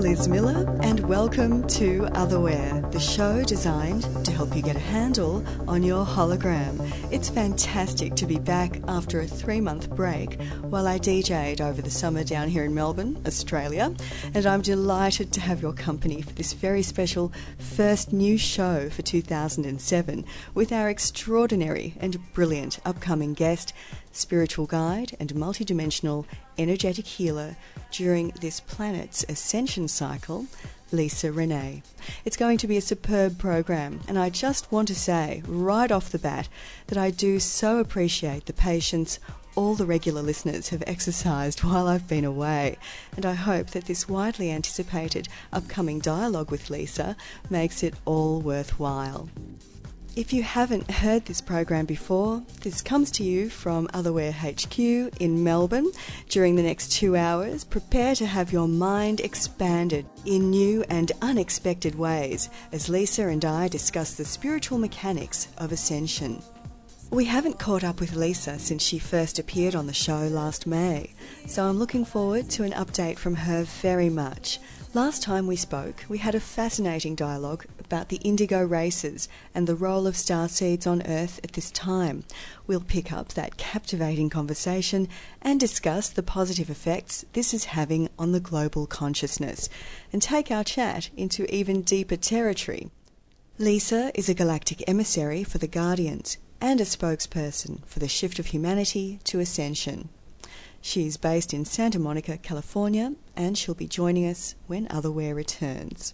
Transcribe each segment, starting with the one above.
Liz Miller, and welcome to Otherware, the show designed to help you get a handle on your hologram. It's fantastic to be back after a 3-month break while I DJ'd over the summer down here in Melbourne, Australia, and I'm delighted to have your company for this very special first new show for 2007 with our extraordinary and brilliant upcoming guest, spiritual guide and multidimensional energetic healer during this planet's ascension cycle, Lisa Renee. It's going to be a superb program, and I just want to say right off the bat that I do so appreciate the patience all the regular listeners have exercised while I've been away, and I hope that this widely anticipated upcoming dialogue with Lisa makes it all worthwhile. If you haven't heard this program before, this comes to you from Otherware HQ in Melbourne. During the next 2 hours, prepare to have your mind expanded in new and unexpected ways as Lisa and I discuss the spiritual mechanics of ascension. We haven't caught up with Lisa since she first appeared on the show last May, so I'm looking forward to an update from her very much. Last time we spoke, we had a fascinating dialogue about the indigo races and the role of starseeds on Earth at this time. We'll pick up that captivating conversation and discuss the positive effects this is having on the global consciousness, and take our chat into even deeper territory. Lisa is a galactic emissary for the Guardians and a spokesperson for the shift of humanity to ascension. She's based in Santa Monica, California, and she'll be joining us when Otherware returns.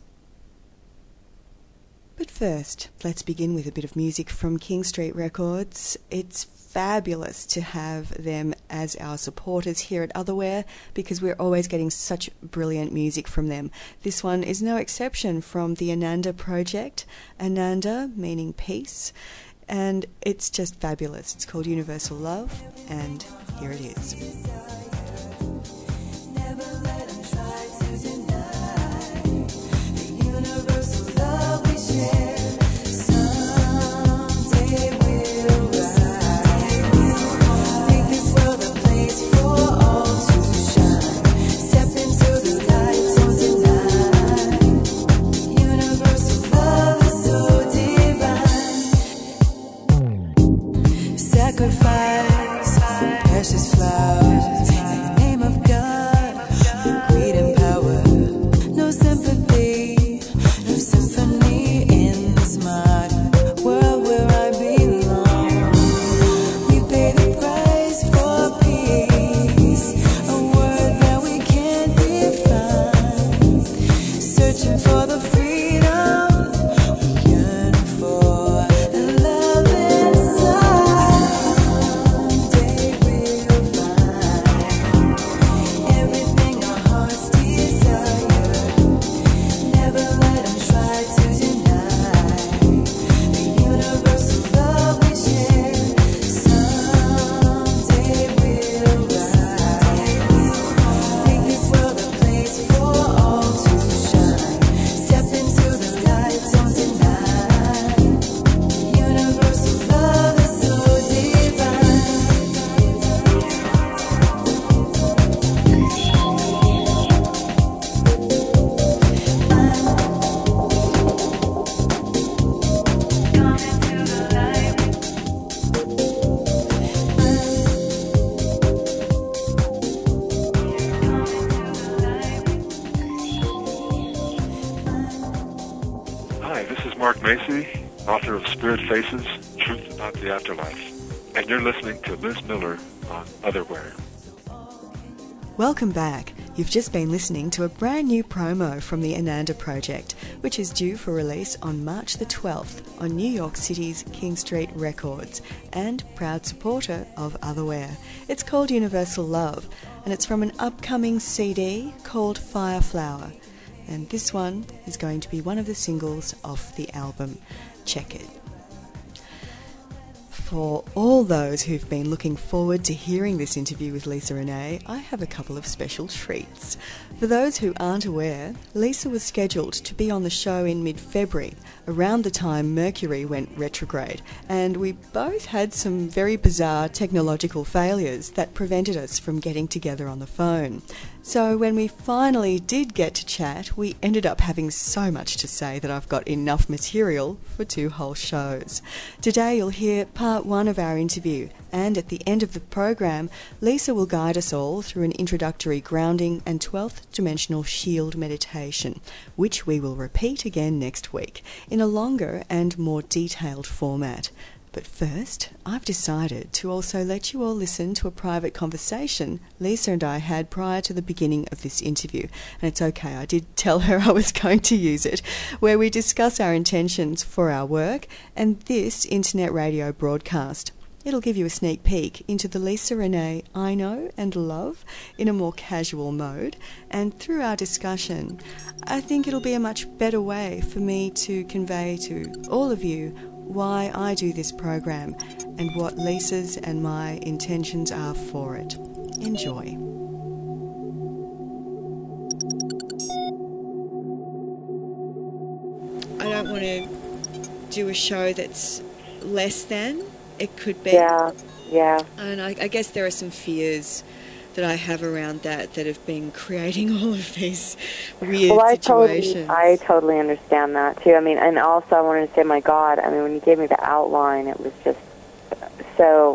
But first, let's begin with a bit of music from King Street Records. It's fabulous to have them as our supporters here at Otherware because we're always getting such brilliant music from them. This one is no exception from the Ananda project, Ananda meaning peace, and it's just fabulous. It's called Universal Love, and here it is. Sacrifice precious flowers in the name of God, greed and power. No sympathy, no symphony in this modern world where I belong. We pay the price for peace, a word that we can't define. Searching for the freedom we yearn for, and love inside. Author of Spirit Faces, Truth About the Afterlife. And you're listening to Liz Miller on Otherware. Welcome back. You've just been listening to a brand new promo from the Ananda project, which is due for release on March the 12th on New York City's King Street Records, and proud supporter of Otherware. It's called Universal Love, and it's from an upcoming CD called Fireflower. And this one is going to be one of the singles off the album. Check it. For all those who've been looking forward to hearing this interview with Lisa Renee, I have a couple of special treats. For those who aren't aware, Lisa was scheduled to be on the show in mid-February, around the time Mercury went retrograde, and we both had some very bizarre technological failures that prevented us from getting together on the phone. So when we finally did get to chat, we ended up having so much to say that I've got enough material for 2 whole shows. Today you'll hear part 1 of our interview, and at the end of the program, Lisa will guide us all through an introductory grounding and 12th dimensional shield meditation, which we will repeat again next week in a longer and more detailed format. But first, I've decided to also let you all listen to a private conversation Lisa and I had prior to the beginning of this interview. And it's okay, I did tell her I was going to use it, where we discuss our intentions for our work and this internet radio broadcast. It'll give you a sneak peek into the Lisa Renee I know and love in a more casual mode. And through our discussion, I think it'll be a much better way for me to convey to all of you why I do this program and what Lisa's and my intentions are for it. Enjoy. I don't want to do a show that's less than it could be. Yeah. And I guess there are some fears that I have around that have been creating all of these weird situations. I totally understand that too. I mean, and also I wanted to say, my God, I mean, when you gave me the outline, it was just so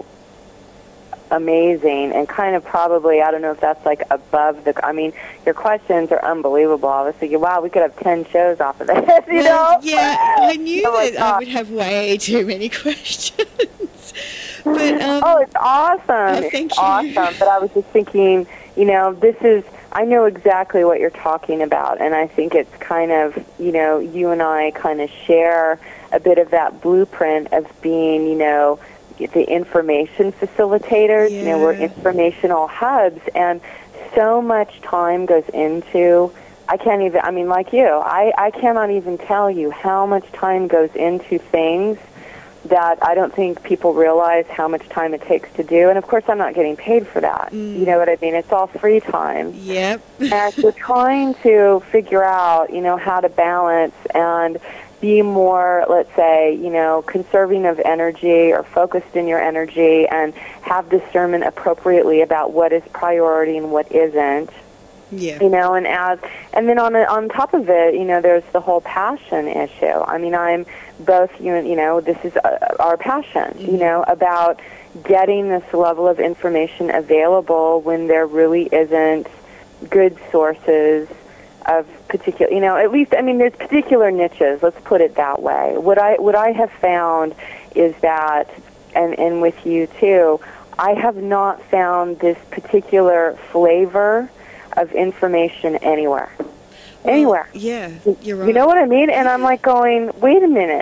amazing and kind of probably, I don't know if that's like above the, I mean, your questions are unbelievable. I was thinking, wow, we could have 10 shows off of this, you know? Yeah, I knew that I would have way too many questions. But, oh, it's awesome. It's awesome. But I was just thinking, you know, I know exactly what you're talking about, and I think it's kind of, you know, you and I kind of share a bit of that blueprint of being, you know, the information facilitators. Yeah. You know, we're informational hubs, and so much time goes into, I mean, like you, I cannot even tell you how much time goes into things that I don't think people realize how much time it takes to do. And, of course, I'm not getting paid for that. You know what I mean? It's all free time. Yep. And so trying to figure out, you know, how to balance and be more, let's say, you know, conserving of energy or focused in your energy and have discernment appropriately about what is priority and what isn't. Yeah. You know, and then on top of it, you know, there's the whole passion issue. I mean, I'm both, you know, this is our passion, you know, about getting this level of information available when there really isn't good sources of particular, you know, at least, I mean, there's particular niches, let's put it that way. What I have found is that, and with you too, I have not found this particular flavor of information anywhere. Anywhere. Yeah, you're right. You know what I mean? And I'm like going, wait a minute.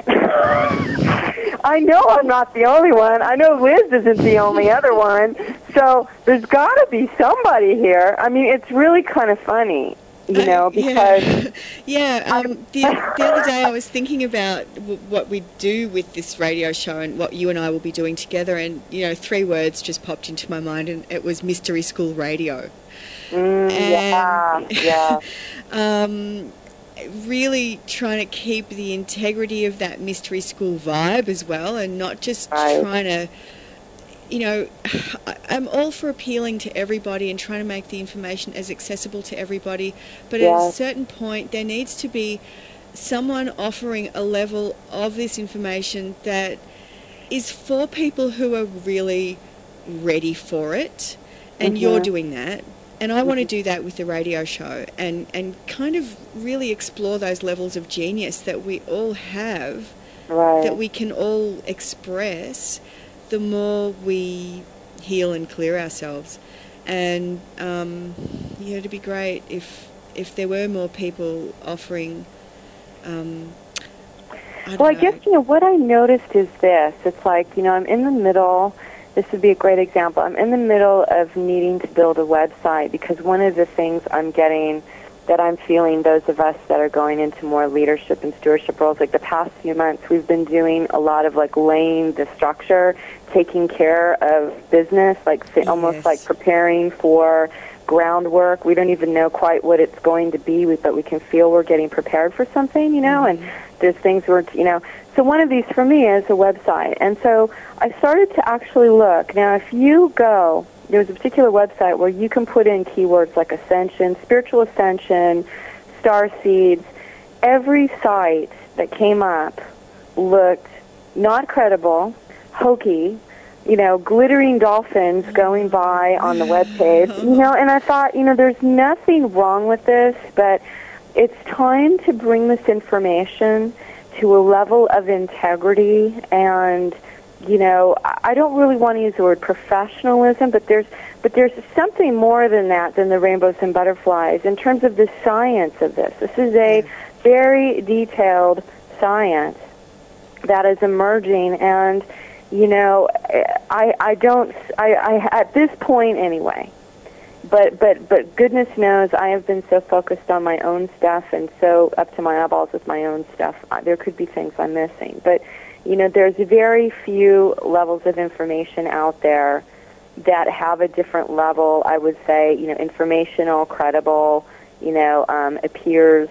I know I'm not the only one. I know Liz isn't the only other one. So there's got to be somebody here. I mean, it's really kind of funny, you know, because... The other day I was thinking about what we do with this radio show and what you and I will be doing together, and, you know, 3 words just popped into my mind, and it was Mystery School Radio. Really trying to keep the integrity of that mystery school vibe as well, and not just trying to, you know, I'm all for appealing to everybody and trying to make the information as accessible to everybody, but at a certain point there needs to be someone offering a level of this information that is for people who are really ready for it, and you're doing that. And I want to do that with the radio show and kind of really explore those levels of genius that we all have, that we can all express the more we heal and clear ourselves. And, it'd be great if there were more people offering, I guess, you know, what I noticed is this. It's like, you know, I'm in the middle. This would be a great example. I'm in the middle of needing to build a website because one of the things I'm getting that I'm feeling, those of us that are going into more leadership and stewardship roles, like the past few months, we've been doing a lot of like laying the structure, taking care of business, like almost like preparing for groundwork. We don't even know quite what it's going to be, but we can feel we're getting prepared for something, you know, and there's things where, you know, so one of these for me is a website. And so I started to actually look. Now, if you go there's a particular website where you can put in keywords like ascension, spiritual ascension, star seeds. Every site that came up looked not credible, hokey, glittering dolphins going by on the webpage, and I thought, there's nothing wrong with this, but it's time to bring this information to a level of integrity and, I don't really want to use the word professionalism, but there's something more than that, than the rainbows and butterflies in terms of the science of this. This is a very detailed science that is emerging, and I at this point anyway, but goodness knows I have been so focused on my own stuff and so up to my eyeballs with my own stuff. There could be things I'm missing, but there's very few levels of information out there that have a different level. I would say, informational, credible, appears.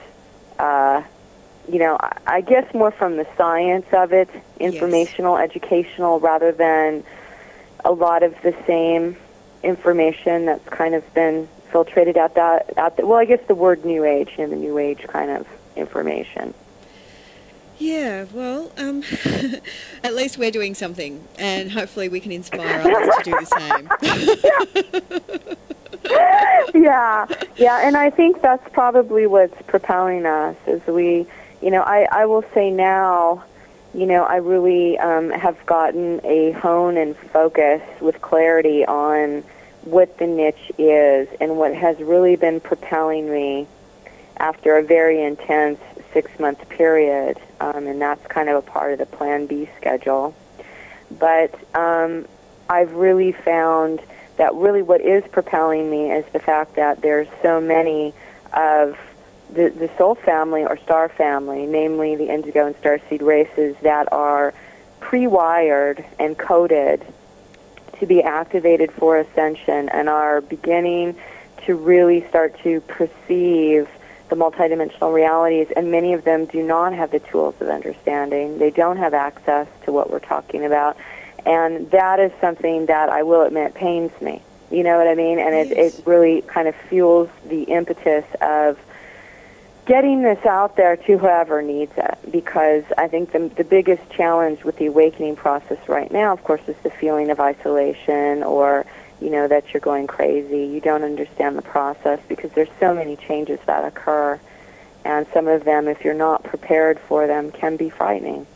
I guess more from the science of it, informational, educational, rather than a lot of the same information that's kind of been filtrated out there. Well, I guess the word New Age, the New Age kind of information. Yeah, well, at least we're doing something, and hopefully we can inspire others to do the same. Yeah, and I think that's probably what's propelling us, is we, I will say now, I really have gotten a hone and focus with clarity on what the niche is, and what has really been propelling me after a very intense 6-month period, and that's kind of a part of the Plan B schedule. But I've really found that really what is propelling me is the fact that there's so many of the soul family or star family, namely the indigo and starseed races, that are pre-wired and coded to be activated for ascension and are beginning to really start to perceive the multidimensional realities, and many of them do not have the tools of understanding. They don't have access to what we're talking about, and that is something that I will admit pains me. You know what I mean? And it really kind of fuels the impetus of getting this out there to whoever needs it, because I think the biggest challenge with the awakening process right now, of course, is the feeling of isolation, or that you're going crazy. You don't understand the process because there's so many changes that occur, and some of them, if you're not prepared for them, can be frightening,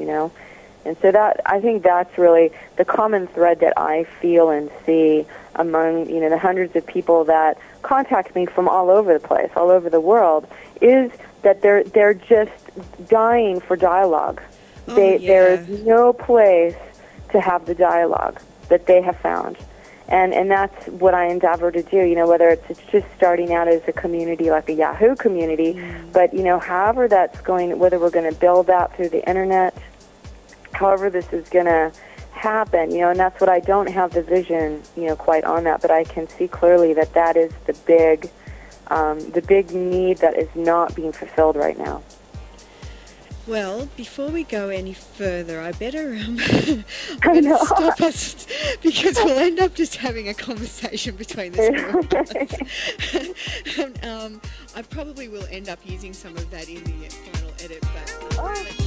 And so that, I think that's really the common thread that I feel and see among, the hundreds of people that contact me from all over the place, all over the world, is that they're just dying for dialogue. There's no place to have the dialogue that they have found. And that's what I endeavor to do, whether it's just starting out as a community like a Yahoo community, but, however that's going, whether we're going to build that through the Internet, however this is going to happen, and that's what I don't have the vision, quite on that, but I can see clearly that is the big need that is not being fulfilled right now. Well, before we go any further, I better stop us, because we'll end up just having a conversation between the two of us. I probably will end up using some of that in the final edit, but...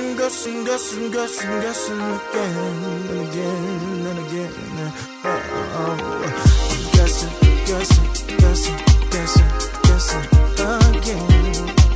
guessing again and again and again. Guessing again.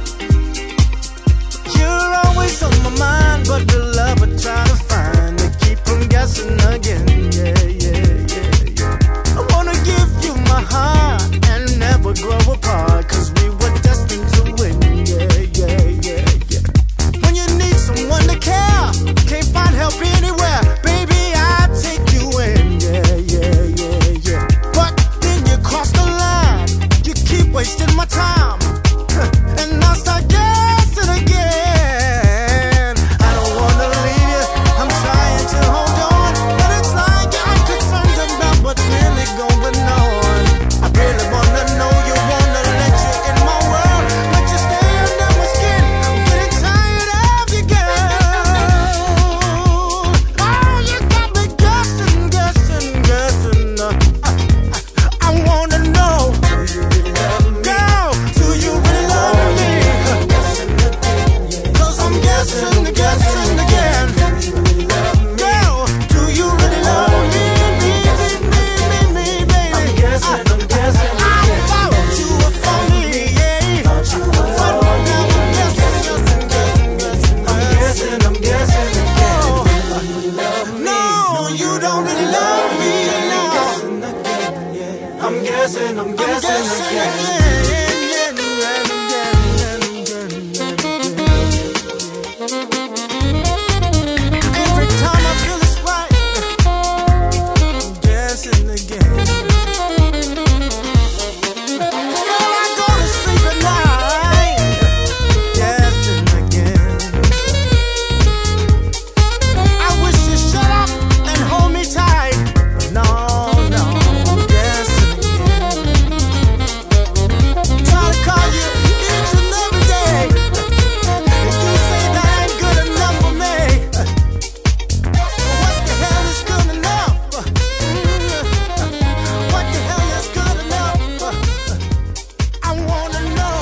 You're always on my mind, but the love I try to find to keep from guessing again. Yeah. I wanna give you my heart and never grow apart, 'cause we were destined to win. Yeah. When you need someone to care, can't find help anywhere, baby, I'll take you in. Yeah. But then you cross the line, you keep wasting my time, and I'll start guessing again. I don't wanna leave you, I'm trying to hold on, but it's like I'm concerned about what's really going on. I really wanna know you, wanna let you in my world, but you stay under my skin. I'm getting tired of you, girl. Oh, you got me guessing. I wanna know, girl, do you really love me? 'Cause I'm guessing again. Girl, do you really love me, baby? I'm guessing. I thought you were for me, yeah. But now I'm guessing again. No, you don't really love me, no. I'm guessing again. Every time I feel it's right, I'm guessing again. Girl, I go to sleep at night, guessing again. I wish you shut up and hold me tight. No, I'm guessing again. Try to call you each and every day, and you say that ain't good enough for me. What the hell is good enough? What the hell is good enough? I wanna know.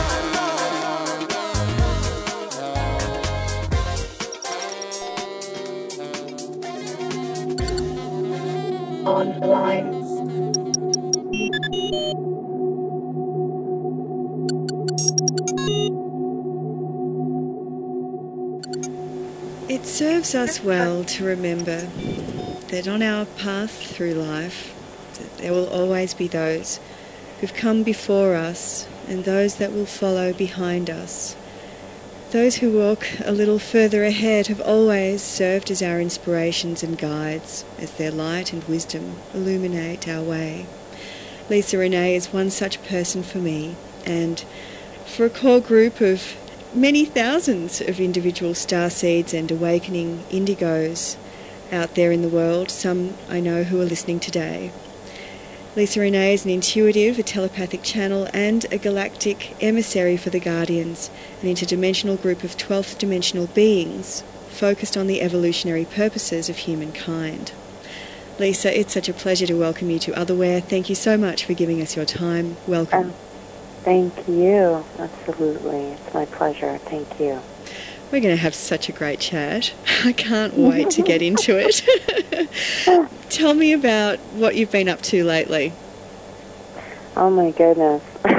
It serves us well to remember that on our path through life, that there will always be those who've come before us and those that will follow behind us. Those who walk a little further ahead have always served as our inspirations and guides, as their light and wisdom illuminate our way. Lisa Renee is one such person for me, and for a core group of many thousands of individual starseeds and awakening indigos out there in the world, some I know who are listening today. Lisa Renee is an intuitive, a telepathic channel, and a galactic emissary for the Guardians, an interdimensional group of 12th dimensional beings focused on the evolutionary purposes of humankind. Lisa, it's such a pleasure to welcome you to Otherwhere. Thank you so much for giving us your time. Welcome. Thank you. Absolutely. It's my pleasure. Thank you. We're going to have such a great chat. I can't wait to get into it. Tell me about what you've been up to lately. Oh, my goodness.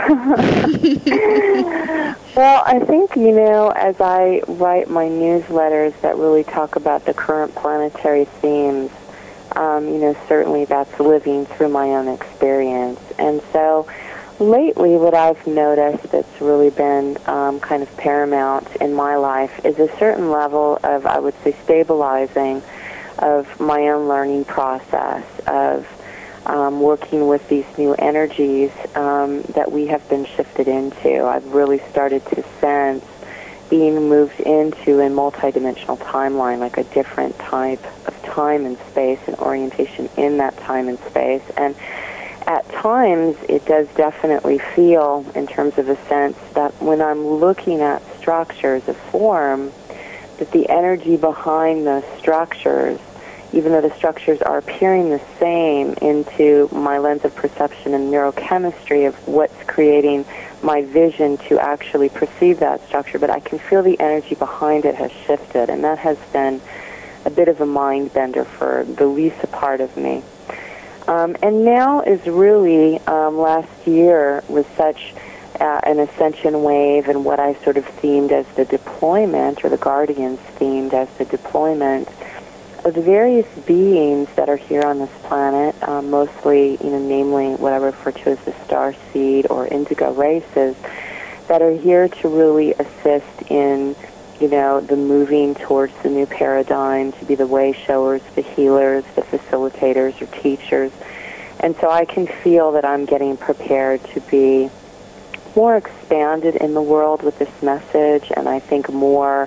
Well, I think, as I write my newsletters that really talk about the current planetary themes, certainly that's living through my own experience. And so lately, what I've noticed that's really been kind of paramount in my life is a certain level of, I would say, stabilizing of my own learning process, of working with these new energies that we have been shifted into. I've really started to sense being moved into a multidimensional timeline, like a different type of time and space and orientation in that time and space. And at times, it does definitely feel, in terms of a sense, that when I'm looking at structures of form, that the energy behind those structures even though the structures are appearing the same into my lens of perception and neurochemistry of what's creating my vision to actually perceive that structure, but I can feel the energy behind it has shifted, and that has been a bit of a mind bender for the Lisa part of me. And now is really, last year was such an ascension wave, and what I sort of themed as the deployment, or the Guardians themed as the deployment of the various beings that are here on this planet, mostly, namely what I refer to as the star seed or indigo races, that are here to really assist in, the moving towards the new paradigm, to be the way showers, the healers, the facilitators or teachers. And so I can feel that I'm getting prepared to be more expanded in the world with this message, and I think more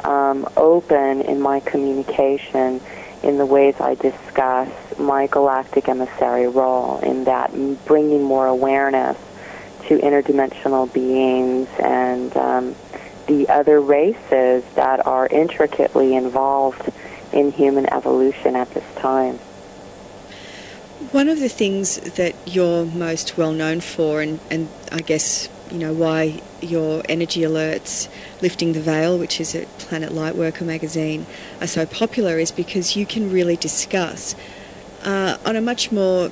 open in my communication in the ways I discuss my galactic emissary role, in that bringing more awareness to interdimensional beings and the other races that are intricately involved in human evolution at this time. One of the things that you're most well known for, and I guess, why your energy alerts, Lifting the Veil, which is a Planet Lightworker magazine, are so popular, is because you can really discuss on a much more,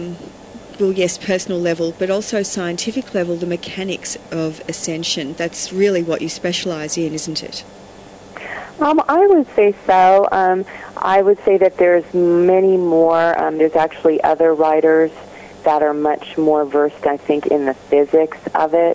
personal level, but also scientific level, the mechanics of ascension. That's really what you specialise in, isn't it? I would say so. I would say that there's many more. There's actually other writers that are much more versed, I think, in the physics of it.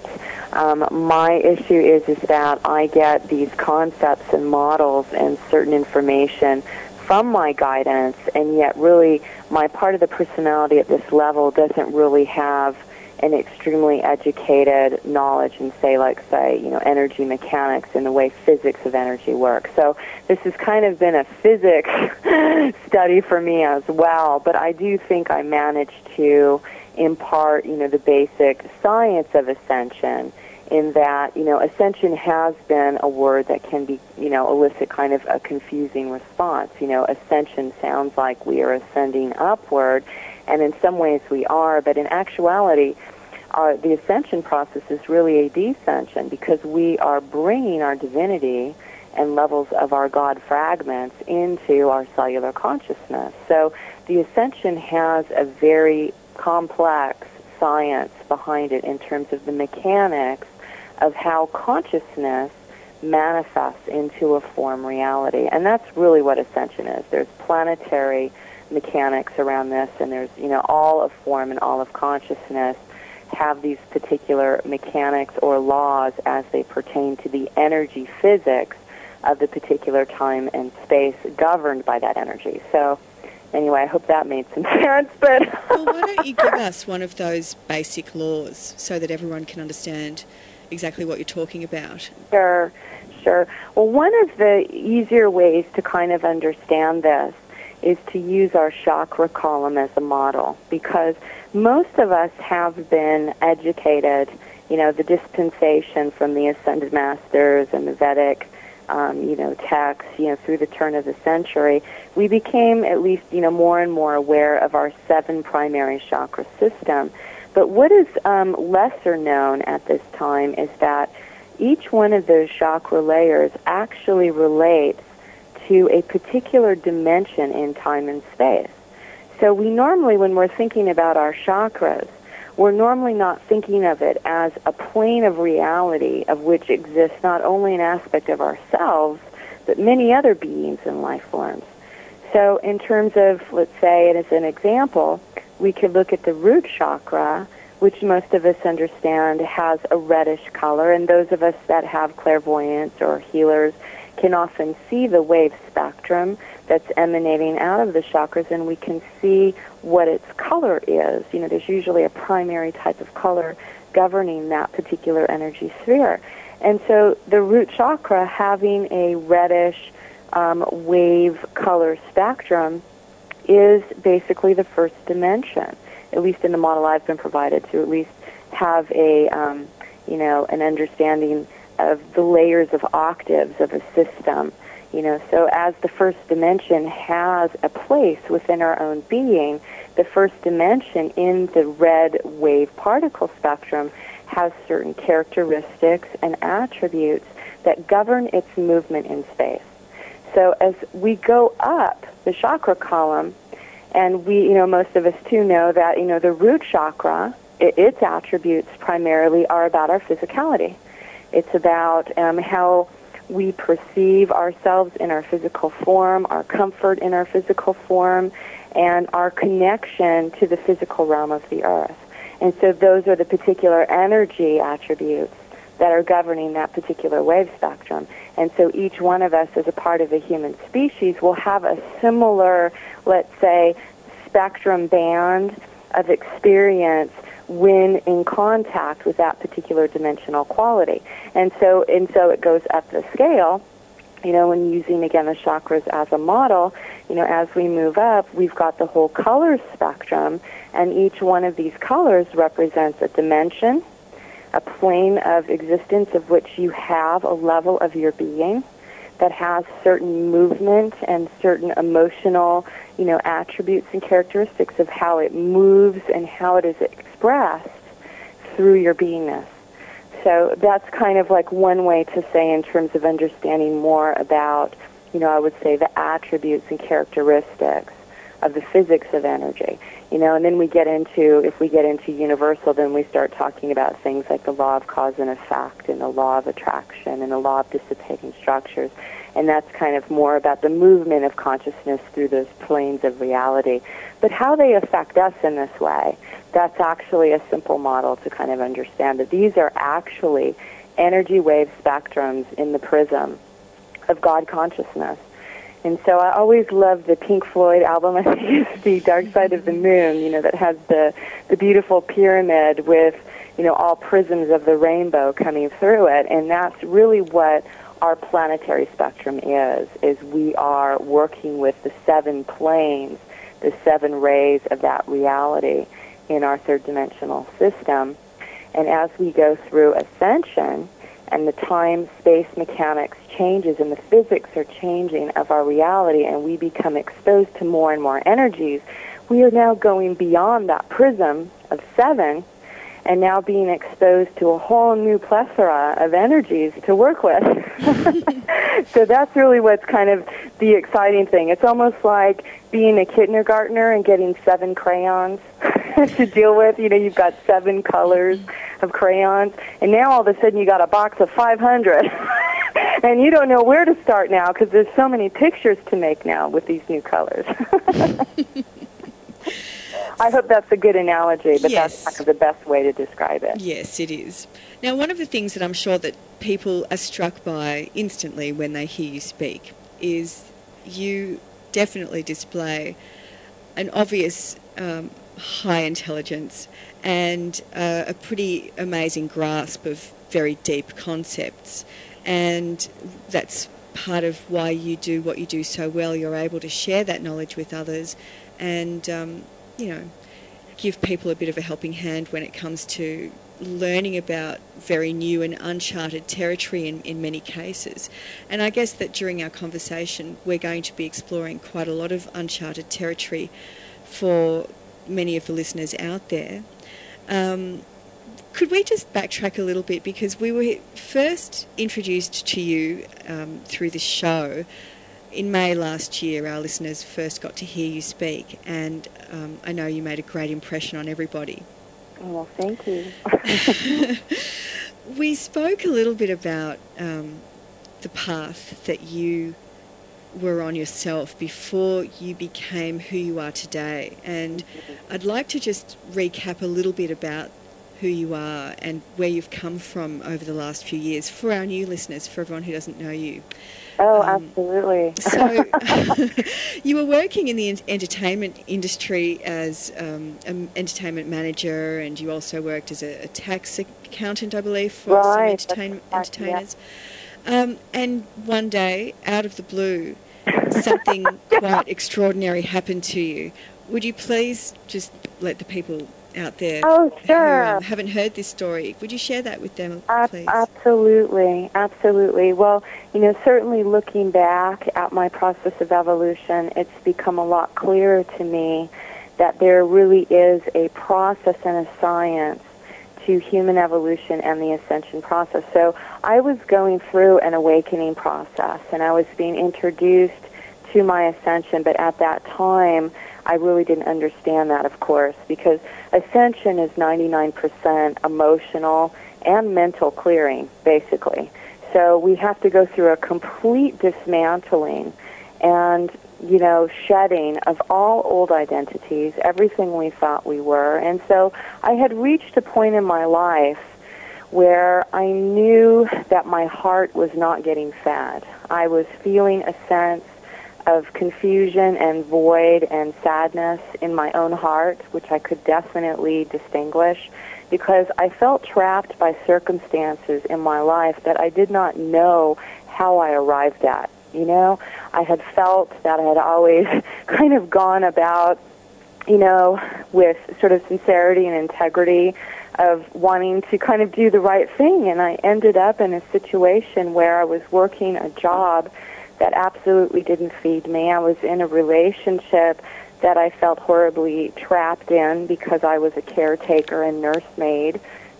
My issue is that I get these concepts and models and certain information from my guidance, and yet really my part of the personality at this level doesn't really have an extremely educated knowledge in, say, energy mechanics and the way physics of energy works. So this has kind of been a physics study for me as well, but I do think I managed to impart, the basic science of ascension, in that, ascension has been a word that can be, elicit kind of a confusing response. Ascension sounds like we are ascending upward, and in some ways we are, but in actuality, the ascension process is really a descension, because we are bringing our divinity and levels of our God fragments into our cellular consciousness. So the ascension has a very complex science behind it in terms of the mechanics of how consciousness manifests into a form reality. And that's really what ascension is. There's planetary mechanics around this, and there's, all of form and all of consciousness have these particular mechanics or laws as they pertain to the energy physics of the particular time and space governed by that energy. So anyway, I hope that made some sense. But well, why don't you give us one of those basic laws so that everyone can understand exactly what you're talking about? Sure. Well, one of the easier ways to kind of understand this is to use our chakra column as a model, because most of us have been educated, the dispensation from the Ascended Masters and the Vedic, texts, through the turn of the century. We became at least, more and more aware of our 7 primary chakra system. But what is lesser known at this time is that each one of those chakra layers actually relates to a particular dimension in time and space. So we normally, when we're thinking about our chakras, we're normally not thinking of it as a plane of reality of which exists not only an aspect of ourselves, but many other beings and life forms. So in terms of, let's say, and as an example, we could look at the root chakra, which most of us understand has a reddish color, and those of us that have clairvoyance or healers can often see the wave spectrum that's emanating out of the chakras, and we can see what its color is. There's usually a primary type of color governing that particular energy sphere. And so the root chakra having a reddish wave color spectrum is basically the first dimension, at least in the model I've been provided, to at least have a, an understanding of the layers of octaves of a system, So as the first dimension has a place within our own being, the first dimension in the red wave particle spectrum has certain characteristics and attributes that govern its movement in space. So as we go up the chakra column, and most of us too know that, the root chakra, its attributes primarily are about our physicality. It's about how we perceive ourselves in our physical form, our comfort in our physical form, and our connection to the physical realm of the earth. And so those are the particular energy attributes that are governing that particular wave spectrum. And so each one of us as a part of the human species will have a similar, let's say, spectrum band of experience when in contact with that particular dimensional quality. And so it goes up the scale, when using, again, the chakras as a model, as we move up, we've got the whole color spectrum, and each one of these colors represents a dimension, a plane of existence of which you have a level of your being that has certain movement and certain emotional, attributes and characteristics of how it moves and how it is expressed through your beingness. So that's kind of like one way to say in terms of understanding more about, I would say the attributes and characteristics of the physics of energy. And then if we get into universal, then we start talking about things like the law of cause and effect and the law of attraction and the law of dissipating structures. And that's kind of more about the movement of consciousness through those planes of reality. But how they affect us in this way, that's actually a simple model to kind of understand that these are actually energy wave spectrums in the prism of God consciousness. And so I always love the Pink Floyd album, I think it's the Dark Side of the Moon, that has the beautiful pyramid with, all prisms of the rainbow coming through it. And that's really what our planetary spectrum is we are working with the 7 planes, the 7 rays of that reality in our third dimensional system. And as we go through ascension, and the time-space mechanics changes and the physics are changing of our reality and we become exposed to more and more energies, we are now going beyond that prism of 7 and now being exposed to a whole new plethora of energies to work with. So that's really what's kind of the exciting thing. It's almost like being a kindergartner and getting 7 crayons to deal with. You've got 7 colors of crayons, and now all of a sudden you got a box of 500. And you don't know where to start now because there's so many pictures to make now with these new colors. I hope that's a good analogy, but Yes. That's kind of the best way to describe it. Yes, it is. Now, one of the things that I'm sure that people are struck by instantly when they hear you speak is you definitely display an obvious high intelligence and a pretty amazing grasp of very deep concepts. And that's part of why you do what you do so well. You're able to share that knowledge with others and give people a bit of a helping hand when it comes to learning about very new and uncharted territory in many cases. And I guess that during our conversation we're going to be exploring quite a lot of uncharted territory for many of the listeners out there. Could we just backtrack a little bit, because we were first introduced to you through this show in May last year. Our listeners first got to hear you speak, and I know you made a great impression on everybody. Oh, well, thank you. We spoke a little bit about the path that you were on yourself before you became who you are today, and I'd like to just recap a little bit about who you are and where you've come from over the last few years for our new listeners, for everyone who doesn't know you. Oh, absolutely. So you were working in the entertainment industry as an entertainment manager, and you also worked as a tax accountant, I believe, for some entertainers. Yeah. And one day, out of the blue, something quite extraordinary happened to you. Would you please just let the people out there Oh, sure. who haven't heard this story. Would you share that with them, please? Absolutely, absolutely. Well, certainly looking back at my process of evolution, it's become a lot clearer to me that there really is a process and a science to human evolution and the ascension process. So I was going through an awakening process, and I was being introduced to my ascension, but at that time, I really didn't understand that, of course, because ascension is 99% emotional and mental clearing, basically. So we have to go through a complete dismantling and, shedding of all old identities, everything we thought we were. And so I had reached a point in my life where I knew that my heart was not getting fed. I was feeling a sense of confusion and void and sadness in my own heart, which I could definitely distinguish, because I felt trapped by circumstances in my life that I did not know how I arrived at. I had felt that I had always kind of gone about, with sort of sincerity and integrity of wanting to kind of do the right thing, and I ended up in a situation where I was working a job that absolutely didn't feed me. I was in a relationship that I felt horribly trapped in because I was a caretaker and nursemaid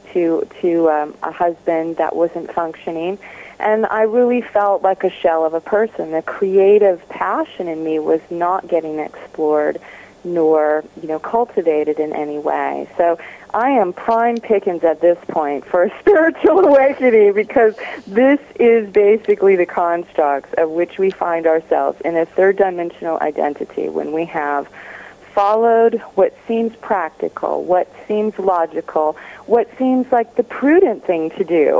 to a husband that wasn't functioning. And I really felt like a shell of a person. The creative passion in me was not getting explored nor, cultivated in any way. So I am prime pickings at this point for a spiritual awakening, because this is basically the constructs of which we find ourselves in a third-dimensional identity when we have followed what seems practical, what seems logical, what seems like the prudent thing to do.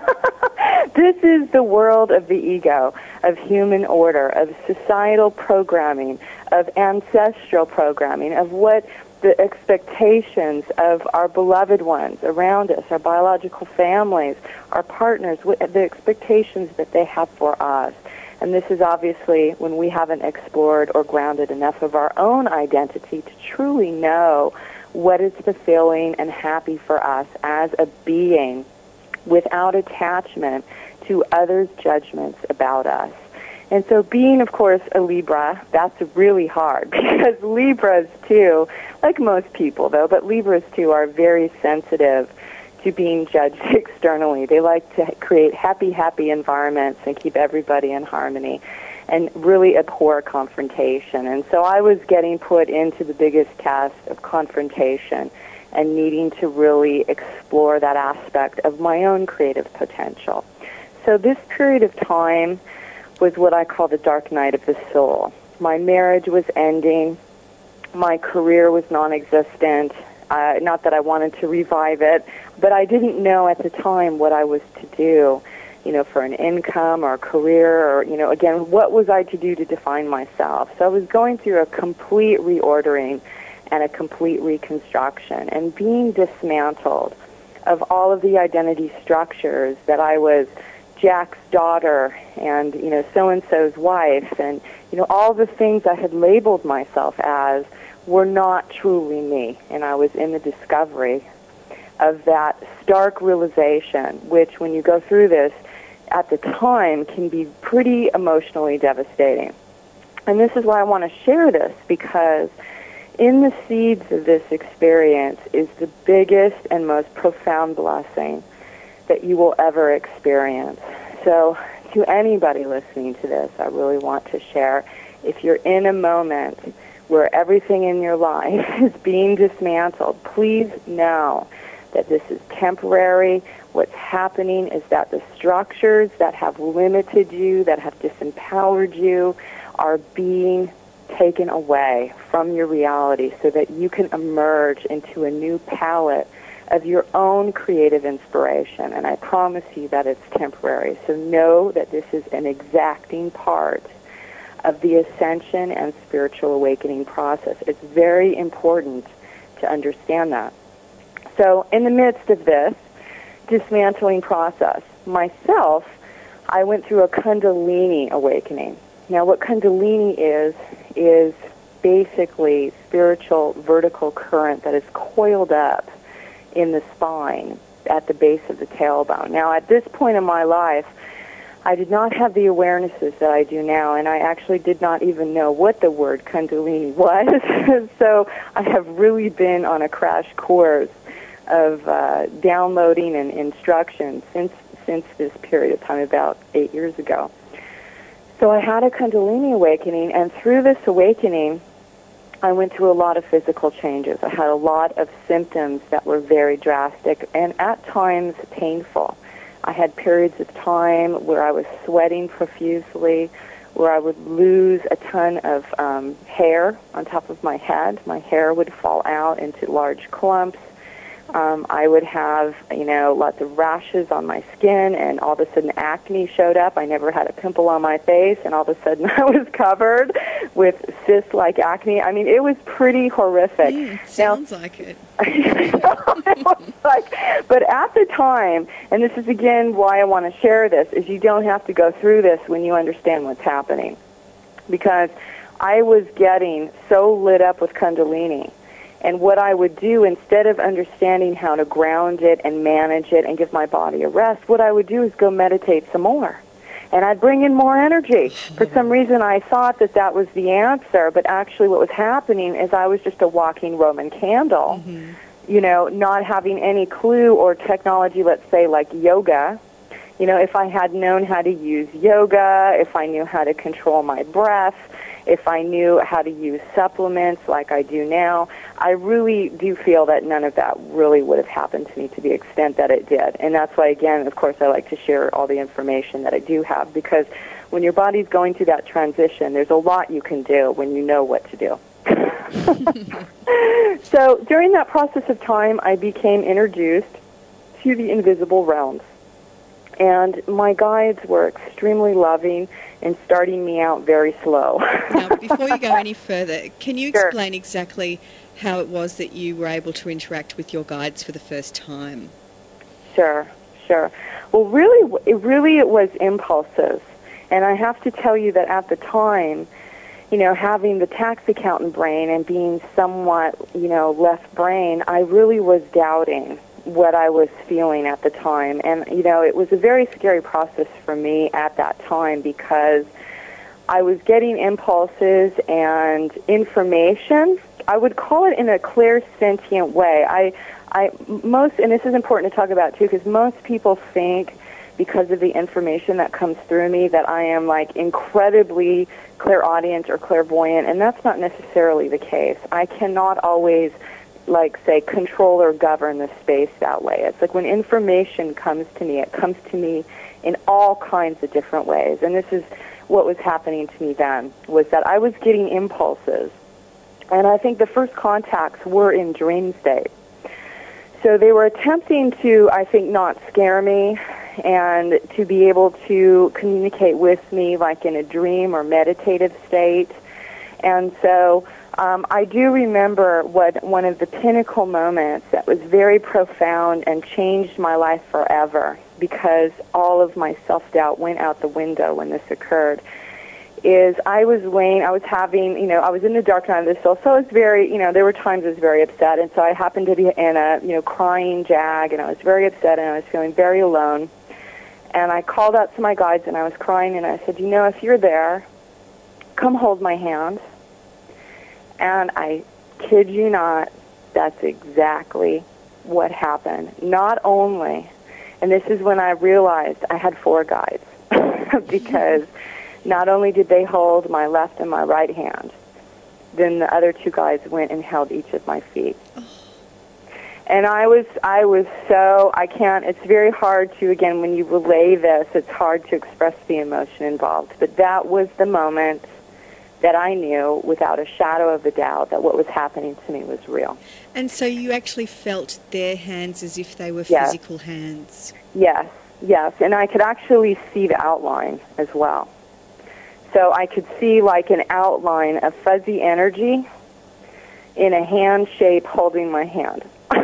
This is the world of the ego, of human order, of societal programming, of ancestral programming, of what the expectations of our beloved ones around us, our biological families, our partners, the expectations that they have for us. And this is obviously when we haven't explored or grounded enough of our own identity to truly know what is fulfilling and happy for us as a being without attachment to others' judgments about us. And so being, of course, a Libra, that's really hard, because Libras, too, like most people, though, but Libras, too, are very sensitive to being judged externally. They like to create happy environments and keep everybody in harmony and really abhor confrontation. And so I was getting put into the biggest test of confrontation and needing to really explore that aspect of my own creative potential. So this period of time was what I call the dark night of the soul. My marriage was ending. My career was non-existent. Not that I wanted to revive it, but I didn't know at the time what I was to do, for an income or a career, or, again, what was I to do to define myself? So I was going through a complete reordering and a complete reconstruction and being dismantled of all of the identity structures that I was Jack's daughter and, so-and-so's wife, and, all the things I had labeled myself as were not truly me. And I was in the discovery of that stark realization, which when you go through this at the time can be pretty emotionally devastating. And this is why I want to share this, because in the seeds of this experience is the biggest and most profound blessing that you will ever experience. So to anybody listening to this, I really want to share, if you're in a moment where everything in your life is being dismantled, please know that this is temporary. What's happening is that the structures that have limited you, that have disempowered you, are being taken away from your reality so that you can emerge into a new palette of your own creative inspiration. And I promise you that it's temporary. So know that this is an exacting part of the ascension and spiritual awakening process. It's very important to understand that. So in the midst of this dismantling process, myself, I went through a Kundalini awakening. Now what Kundalini is basically spiritual vertical current that is coiled up in the spine at the base of the tailbone. Now, at this point in my life, I did not have the awarenesses that I do now, and I actually did not even know what the word Kundalini was. So I have really been on a crash course of downloading and instructions since this period of time, about 8 years ago. So I had a Kundalini awakening, and through this awakening, I went through a lot of physical changes. I had a lot of symptoms that were very drastic and at times painful. I had periods of time where I was sweating profusely, where I would lose a ton of hair on top of my head. My hair would fall out into large clumps. I would have, lots of rashes on my skin, and all of a sudden acne showed up. I never had a pimple on my face, and all of a sudden I was covered with cyst-like acne. I mean, it was pretty horrific. Sounds like it. But at the time, and this is again why I want to share this, is you don't have to go through this when you understand what's happening. Because I was getting so lit up with Kundalini. And what I would do, instead of understanding how to ground it and manage it and give my body a rest, what I would do is go meditate some more. And I'd bring in more energy. For some reason, I thought that that was the answer, but actually what was happening is I was just a walking Roman candle, not having any clue or technology, let's say, like yoga. If I had known how to use yoga, if I knew how to control my breath, if I knew how to use supplements like I do now, I really do feel that none of that really would have happened to me to the extent that it did. And that's why, again, of course, I like to share all the information that I do have, because when your body's going through that transition, there's a lot you can do when you know what to do. So during that process of time, I became introduced to the invisible realms. And my guides were extremely loving and starting me out very slow. Now, before you go any further, can you Sure. explain exactly how it was that you were able to interact with your guides for the first time? Sure. Well, really it was impulses. And I have to tell you that at the time, having the tax accountant brain and being somewhat, left brain, I really was doubting what I was feeling at the time. And, it was a very scary process for me at that time, because I was getting impulses and information. I would call it in a clear, sentient way. And this is important to talk about too, because most people think, because of the information that comes through me, that I am like incredibly clairaudient or clairvoyant, and that's not necessarily the case. I cannot always say, control or govern the space that way. It's like when information comes to me, it comes to me in all kinds of different ways. And this is what was happening to me then, was that I was getting impulses. And I think the first contacts were in dream state. So they were attempting to, I think, not scare me and to be able to communicate with me like in a dream or meditative state. And so I do remember one of the pinnacle moments that was very profound and changed my life forever, because all of my self-doubt went out the window when this occurred, is I was having, I was in the dark night of the soul, so I was very, there were times I was very upset, and so I happened to be in a, crying jag, and I was very upset, and I was feeling very alone, and I called out to my guides, and I was crying, and I said, if you're there, come hold my hand. And I kid you not, that's exactly what happened. Not only, and this is when I realized I had 4 guides, because not only did they hold my left and my right hand, then the other 2 guides went and held each of my feet. And I was so, it's very hard to, again, when you relay this, it's hard to express the emotion involved. But that was the moment that I knew without a shadow of a doubt that what was happening to me was real. And so you actually felt their hands as if they were Yes. physical hands? Yes. And I could actually see the outline as well. So I could see like an outline of fuzzy energy in a hand shape holding my hand.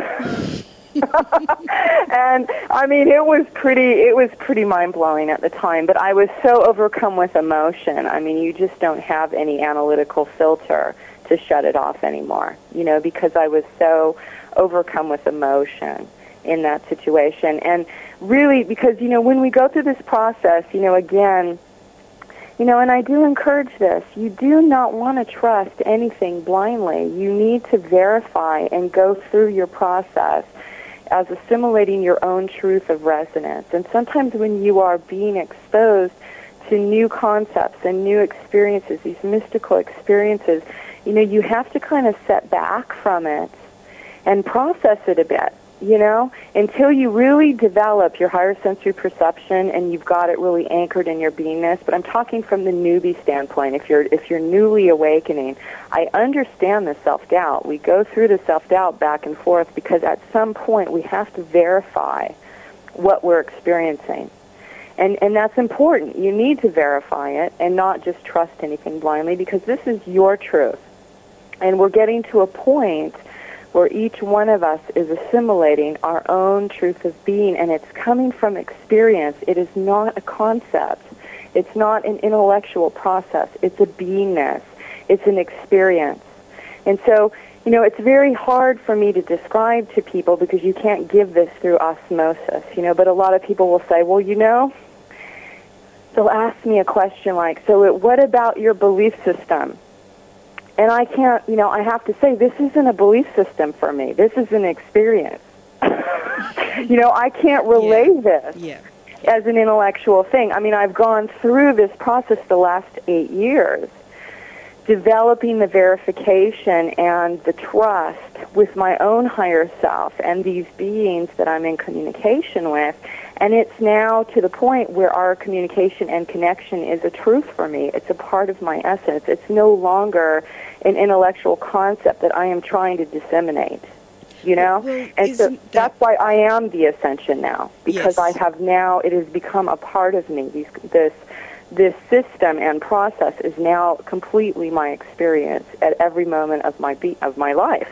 And I mean, it was pretty mind-blowing at the time, but I was so overcome with emotion. I mean, you just don't have any analytical filter to shut it off anymore, because I was so overcome with emotion in that situation. And really, because, when we go through this process, again, and I do encourage this, you do not want to trust anything blindly. You need to verify and go through your process as assimilating your own truth of resonance. And sometimes when you are being exposed to new concepts and new experiences, these mystical experiences, you have to kind of step back from it and process it a bit, until you really develop your higher sensory perception and you've got it really anchored in your beingness. But I'm talking from the newbie standpoint. If you're newly awakening, I understand the self-doubt. We go through the self-doubt back and forth because at some point we have to verify what we're experiencing. And that's important. You need to verify it and not just trust anything blindly, because this is your truth. And we're getting to a point where each one of us is assimilating our own truth of being, and it's coming from experience. It is not a concept. It's not an intellectual process. It's a beingness. It's an experience. And so, it's very hard for me to describe to people because you can't give this through osmosis, but a lot of people will say, well, they'll ask me a question like, so what about your belief system? And I can't, I have to say, this isn't a belief system for me. This is an experience. I can't relay this as an intellectual thing. I mean, I've gone through this process the last 8 years, developing the verification and the trust with my own higher self and these beings that I'm in communication with. And it's now to the point where our communication and connection is a truth for me. It's a part of my essence. It's no longer an intellectual concept that I am trying to disseminate, Well, and so that's why I am the Ascension now, because I have now, it has become a part of me. This system and process is now completely my experience at every moment of my life.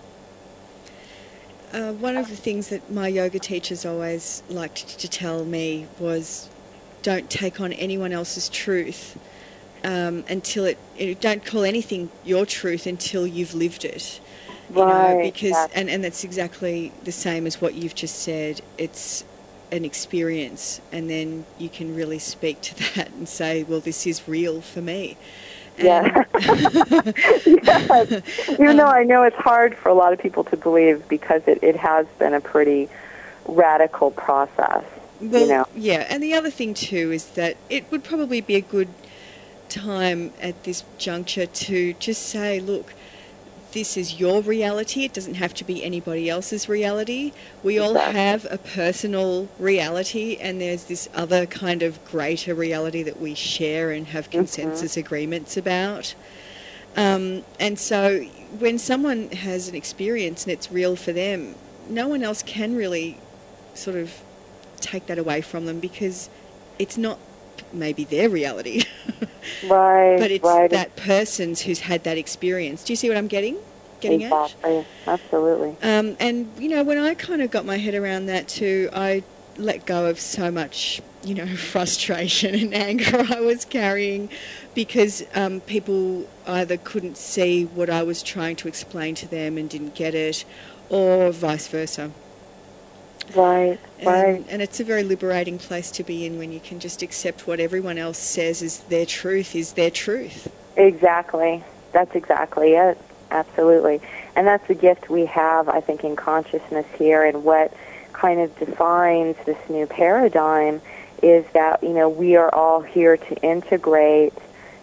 One of the things that my yoga teachers always liked to tell me was, don't take on anyone else's truth until don't call anything your truth until you've lived it. Because and that's exactly the same as what you've just said. It's an experience, and then you can really speak to that and say, well, this is real for me. Yeah. Yes. Even though I know it's hard for a lot of people to believe, because it has been a pretty radical process. Well, yeah, and the other thing too is that it would probably be a good time at this juncture to just say, look, this is your reality. It doesn't have to be anybody else's reality. We all have a personal reality, and there's this other kind of greater reality that we share and have consensus agreements about. And so when someone has an experience and it's real for them, no one else can really sort of take that away from them, because it's not maybe their reality. Right. But it's that person's who's had that experience. Do you see what I'm getting exactly. at? Absolutely. And, when I kind of got my head around that too, I let go of so much, frustration and anger I was carrying, because people either couldn't see what I was trying to explain to them and didn't get it, or vice versa. Right. And it's a very liberating place to be in, when you can just accept what everyone else says is their truth. Exactly. That's exactly it. Absolutely. And that's the gift we have, I think, in consciousness here, and what kind of defines this new paradigm is that, we are all here to integrate,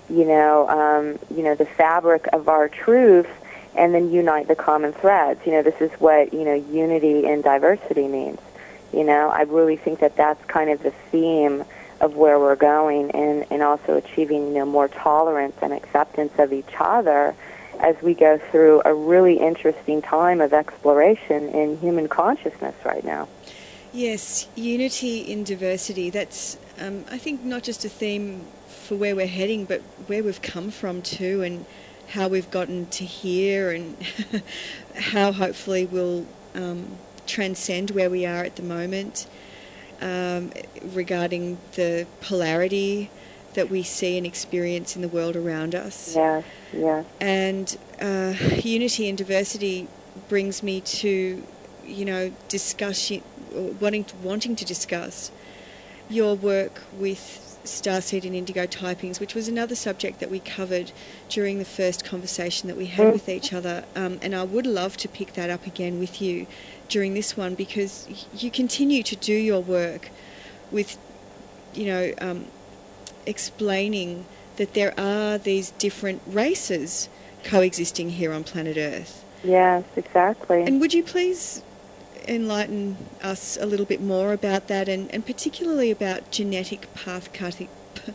the fabric of our truth, and then unite the common threads. This is what, unity in diversity means. I really think that that's kind of the theme of where we're going, and also achieving, more tolerance and acceptance of each other as we go through a really interesting time of exploration in human consciousness right now. Yes, unity in diversity. That's, I think, not just a theme for where we're heading, but where we've come from too, and how we've gotten to here, and how hopefully we'll transcend where we are at the moment, regarding the polarity that we see and experience in the world around us. Yes, yes. And unity and diversity brings me to, wanting to discuss your work with starseed and indigo typings, which was another subject that we covered during the first conversation that we had with each other. And I would love to pick that up again with you during this one, because you continue to do your work with, explaining that there are these different races coexisting here on planet Earth. Yes, exactly. And would you please enlighten us a little bit more about that, and particularly about genetic path cutting?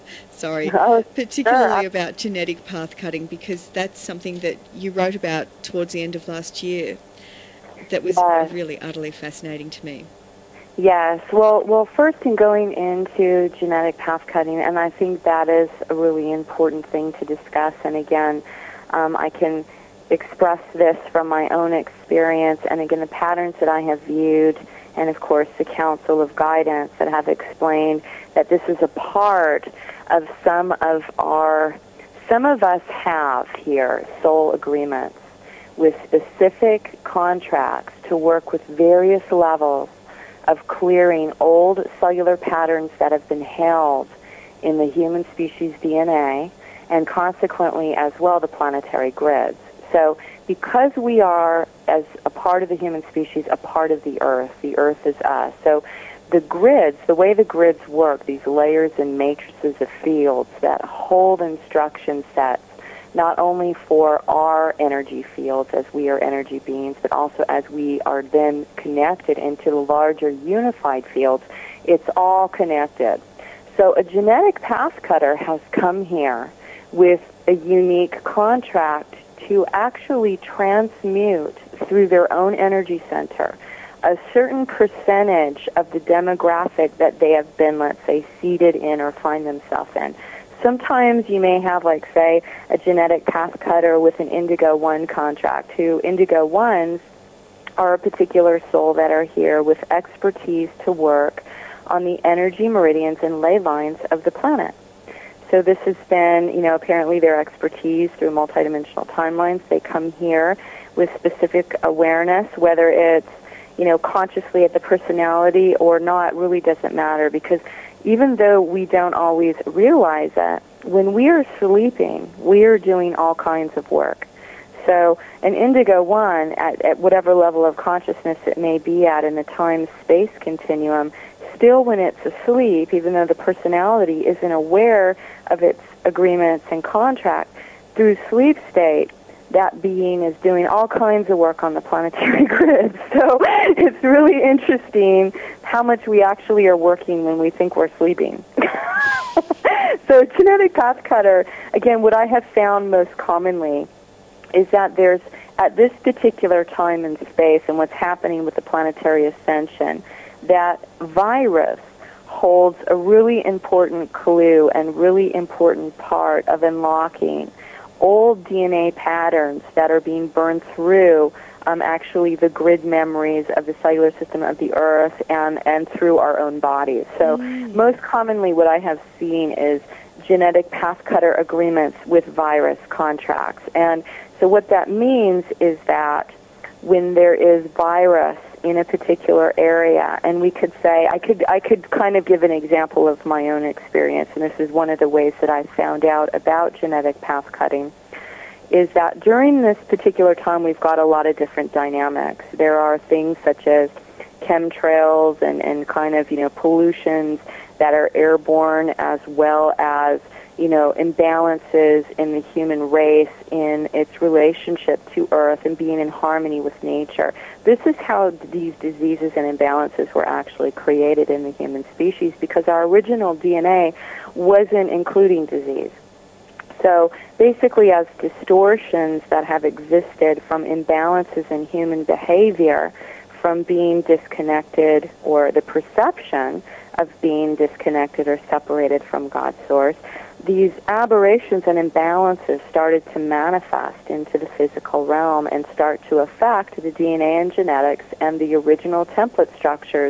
Particularly about genetic path cutting, because that's something that you wrote about towards the end of last year that was really utterly fascinating to me. Yes. Well, first in going into genetic path cutting, and I think that is a really important thing to discuss, and again, I can express this from my own experience, and again, the patterns that I have viewed, and of course the council of guidance that have explained that this is a part of some of us have here soul agreements with specific contracts to work with various levels of clearing old cellular patterns that have been held in the human species DNA, and consequently as well the planetary grids. So because we are, as a part of the human species, a part of the Earth is us. So the grids, the way the grids work, these layers and matrices of fields that hold instruction sets, not only for our energy fields as we are energy beings, but also as we are then connected into the larger unified fields, it's all connected. So a genetic path cutter has come here with a unique contract to actually transmute through their own energy center a certain percentage of the demographic that they have been, let's say, seated in or find themselves in. Sometimes you may have, like, say, a genetic path cutter with an Indigo 1 contract, who Indigo 1s are a particular soul that are here with expertise to work on the energy meridians and ley lines of the planet. So this has been, apparently their expertise through multidimensional timelines. They come here with specific awareness, whether it's, consciously at the personality or not, really doesn't matter, because even though we don't always realize it, when we are sleeping, we are doing all kinds of work. So an Indigo 1, at whatever level of consciousness it may be at in the time-space continuum, still when it's asleep, even though the personality isn't aware of its agreements and contract, through sleep state, that being is doing all kinds of work on the planetary grid. So it's really interesting how much we actually are working when we think we're sleeping. So genetic path cutter, again, what I have found most commonly is that there's, at this particular time and space and what's happening with the planetary ascension, that virus holds a really important clue and really important part of unlocking old DNA patterns that are being burned through actually the grid memories of the cellular system of the Earth and through our own bodies. So most commonly what I have seen is genetic path cutter agreements with virus contracts. And so what that means is that when there is virus in a particular area, and we could say, I could kind of give an example of my own experience, and this is one of the ways that I found out about genetic path cutting, is that during this particular time we've got a lot of different dynamics. There are things such as chemtrails and kind of, pollutions that are airborne, as well as, imbalances in the human race in its relationship to Earth and being in harmony with nature. This is how these diseases and imbalances were actually created in the human species, because our original DNA wasn't including disease. So basically, as distortions that have existed from imbalances in human behavior, from being disconnected, or the perception of being disconnected or separated from God's source, these aberrations and imbalances started to manifest into the physical realm and start to affect the DNA and genetics and the original template structures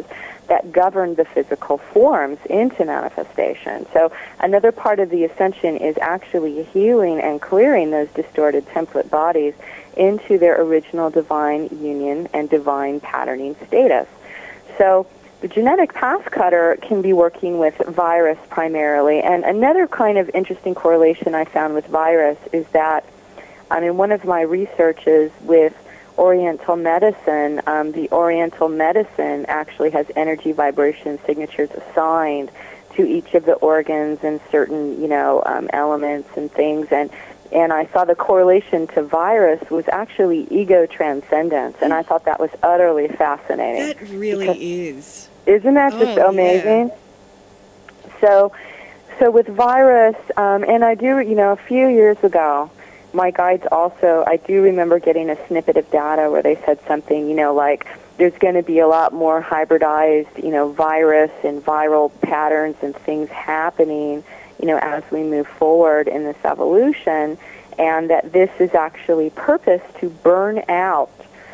that govern the physical forms into manifestation. So another part of the ascension is actually healing and clearing those distorted template bodies into their original divine union and divine patterning status. So the genetic path cutter can be working with virus primarily. And another kind of interesting correlation I found with virus is that, one of my researches with Oriental medicine, the Oriental medicine actually has energy vibration signatures assigned to each of the organs and certain, elements and things. And I saw the correlation to virus was actually ego transcendence, and I thought that was utterly fascinating. That really is. Isn't that just amazing? Yeah. So with virus, and I do, a few years ago, my guides also, I do remember getting a snippet of data where they said something, like there's going to be a lot more hybridized, virus and viral patterns and things happening, as we move forward in this evolution, and that this is actually purposed to burn out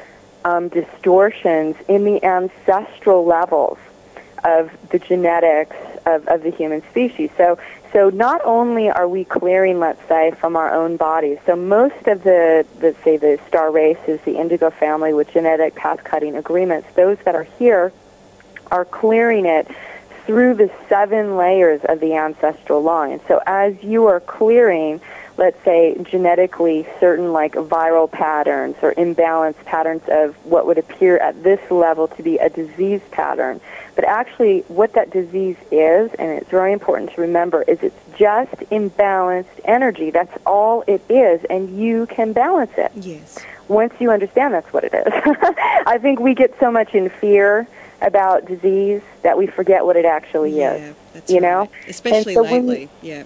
distortions in the ancestral levels of the genetics of the human species. So not only are we clearing, let's say, from our own bodies, so most of the star races, the indigo family with genetic path-cutting agreements, those that are here are clearing it through the 7 layers of the ancestral line. So as you are clearing, let's say, genetically certain like viral patterns or imbalanced patterns of what would appear at this level to be a disease pattern, but actually what that disease is, and it's very important to remember, is it's just imbalanced energy. That's all it is, and you can balance it. Yes. Once you understand that's what it is. I think we get so much in fear about disease that we forget what it actually is. That's right. Especially so lately. Yes.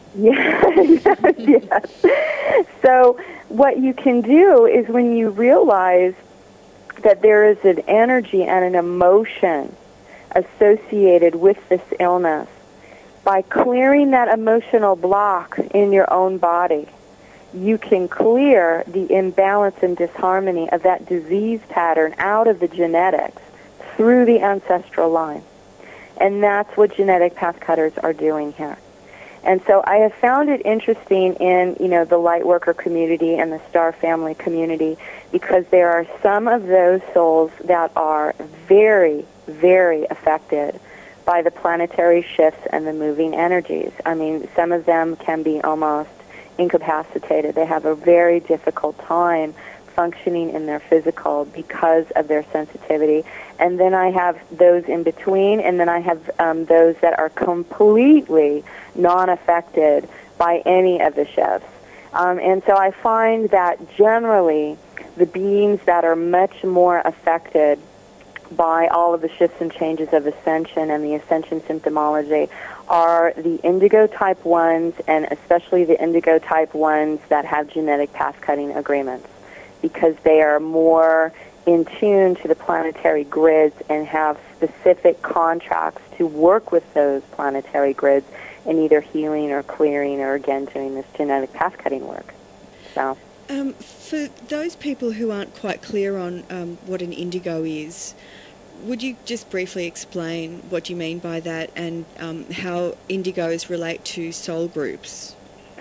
So what you can do is when you realize that there is an energy and an emotion associated with this illness, by clearing that emotional block in your own body, you can clear the imbalance and disharmony of that disease pattern out of the genetics through the ancestral line. And that's what genetic path cutters are doing here. And so I have found it interesting in, the light worker community and the star family community, because there are some of those souls that are very, very affected by the planetary shifts and the moving energies. Some of them can be almost incapacitated. They have a very difficult time functioning in their physical because of their sensitivity. And then I have those in between, and then I have those that are completely non-affected by any of the shifts. And so I find that generally the beings that are much more affected by all of the shifts and changes of ascension and the ascension symptomology are the indigo type 1s, and especially the indigo type 1s that have genetic path-cutting agreements, because they are more in tune to the planetary grids and have specific contracts to work with those planetary grids in either healing or clearing or, again, doing this genetic path-cutting work. So, for those people who aren't quite clear on what an indigo is, would you just briefly explain what you mean by that and how indigos relate to soul groups?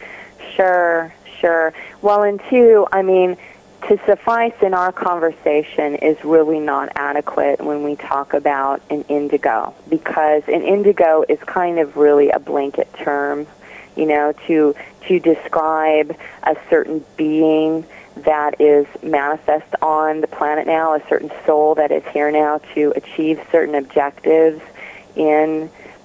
Sure. Well, and two, to suffice in our conversation is really not adequate when we talk about an indigo, because an indigo is kind of really a blanket term, to describe a certain being that is manifest on the planet now, a certain soul that is here now to achieve certain objectives in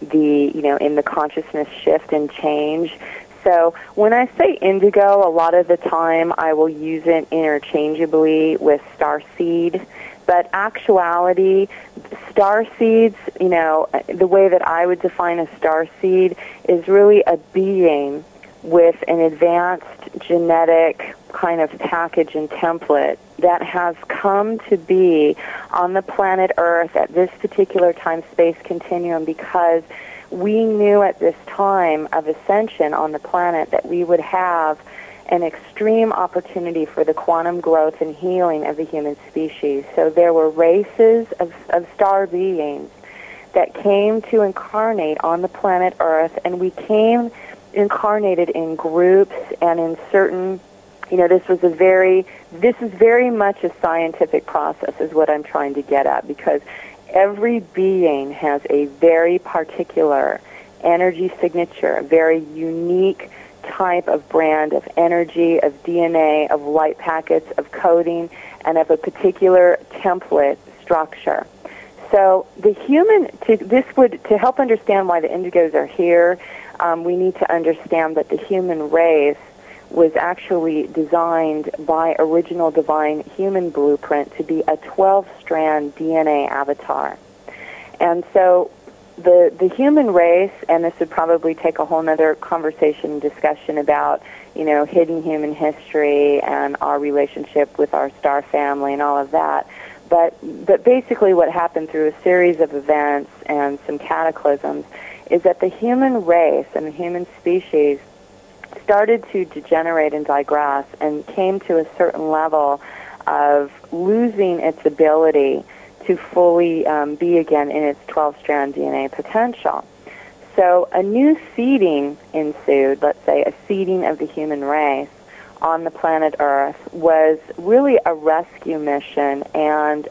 the consciousness shift and change. So when I say indigo, a lot of the time I will use it interchangeably with starseed. But actuality, starseeds, the way that I would define a starseed is really a being with an advanced genetic kind of package and template that has come to be on the planet Earth at this particular time-space continuum because we knew at this time of ascension on the planet that we would have an extreme opportunity for the quantum growth and healing of the human species. So there were races of star beings that came to incarnate on the planet Earth, and we came incarnated in groups and in certain, this is very much a scientific process is what I'm trying to get at, because every being has a very particular energy signature, a very unique type of brand of energy, of DNA, of light packets, of coding, and of a particular template structure. So the human, to help understand why the indigos are here, we need to understand that the human race was actually designed by original divine human blueprint to be a 12-strand DNA avatar. And so the human race, and this would probably take a whole other conversation and discussion about, hidden human history and our relationship with our star family and all of that. But basically what happened through a series of events and some cataclysms is that the human race and the human species started to degenerate and digress and came to a certain level of losing its ability to fully be again in its 12-strand DNA potential. So a new seeding ensued, let's say a seeding of the human race on the planet Earth, was really a rescue mission and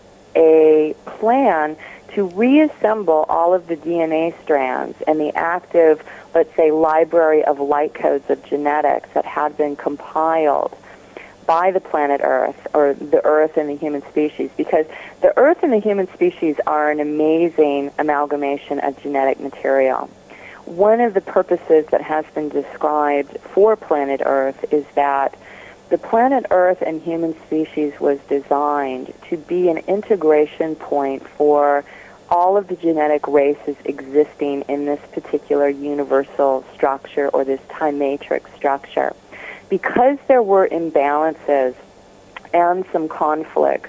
a plan to reassemble all of the DNA strands and the active, let's say, library of light codes of genetics that had been compiled by the planet Earth, or the Earth and the human species, because the Earth and the human species are an amazing amalgamation of genetic material. One of the purposes that has been described for planet Earth is that the planet Earth and human species was designed to be an integration point for all of the genetic races existing in this particular universal structure or this time matrix structure. Because there were imbalances and some conflicts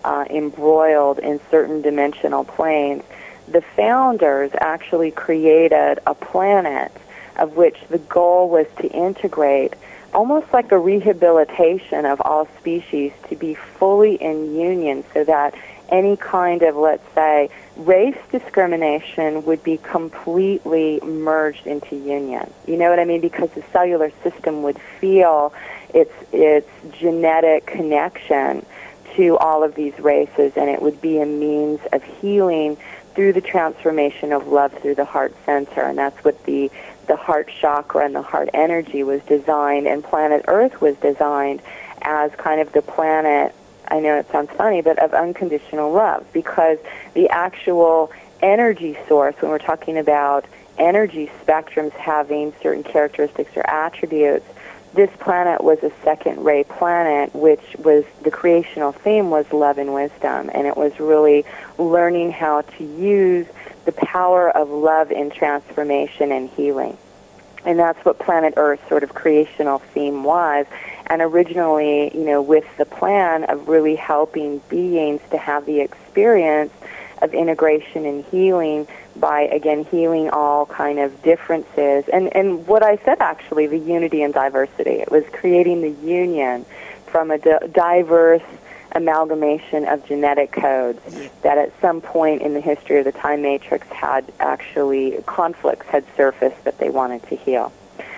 embroiled in certain dimensional planes, the founders actually created a planet of which the goal was to integrate almost like a rehabilitation of all species to be fully in union so that any kind of, let's say, race discrimination would be completely merged into union. You know what I mean? Because the cellular system would feel its genetic connection to all of these races, and it would be a means of healing through the transformation of love through the heart center. And that's what the heart chakra and the heart energy was designed, and planet Earth was designed as kind of the planet, I know it sounds funny, but of unconditional love, because the actual energy source, when we're talking about energy spectrums having certain characteristics or attributes, this planet was a second-ray planet, which was, the creational theme was love and wisdom, and it was really learning how to use the power of love in transformation and healing. And that's what planet Earth's sort of creational theme was. And originally, with the plan of really helping beings to have the experience of integration and healing by, again, healing all kind of differences. And what I said, actually, the unity and diversity. It was creating the union from a diverse amalgamation of genetic codes that at some point in the history of the time matrix had actually, conflicts had surfaced that they wanted to heal.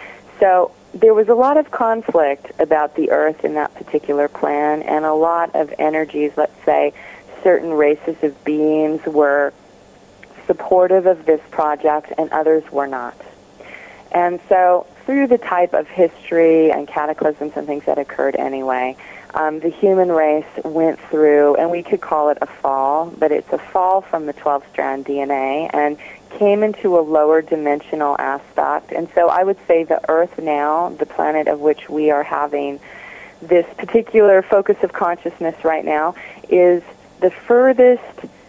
So there was a lot of conflict about the Earth in that particular plan, and a lot of energies, let's say, certain races of beings were supportive of this project and others were not. And so through the type of history and cataclysms and things that occurred anyway, the human race went through, and we could call it a fall, but it's a fall from the 12-strand DNA and came into a lower dimensional aspect. And so I would say the Earth now, the planet of which we are having this particular focus of consciousness right now, is the furthest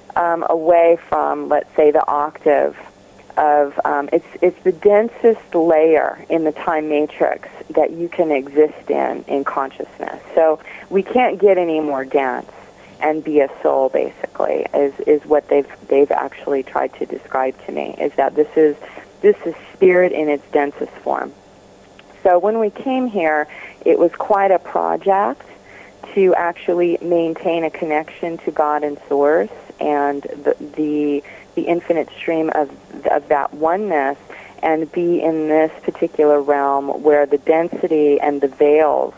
away from, let's say, the octave of, it's the densest layer in the time matrix that you can exist in consciousness. So we can't get any more dense and be a soul, basically, is what they've actually tried to describe to me, is that this is spirit in its densest form. So when we came here, it was quite a project to actually maintain a connection to God and Source, and the the infinite stream of that oneness and be in this particular realm where the density and the veils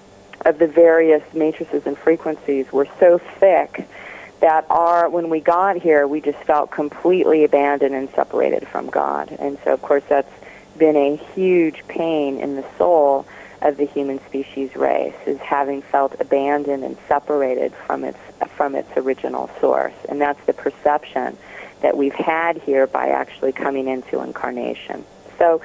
of the various matrices and frequencies were so thick that when we got here, we just felt completely abandoned and separated from God. And so, of course, that's been a huge pain in the soul of the human species race, is having felt abandoned and separated from its original source. And that's the perception that we've had here by actually coming into incarnation. So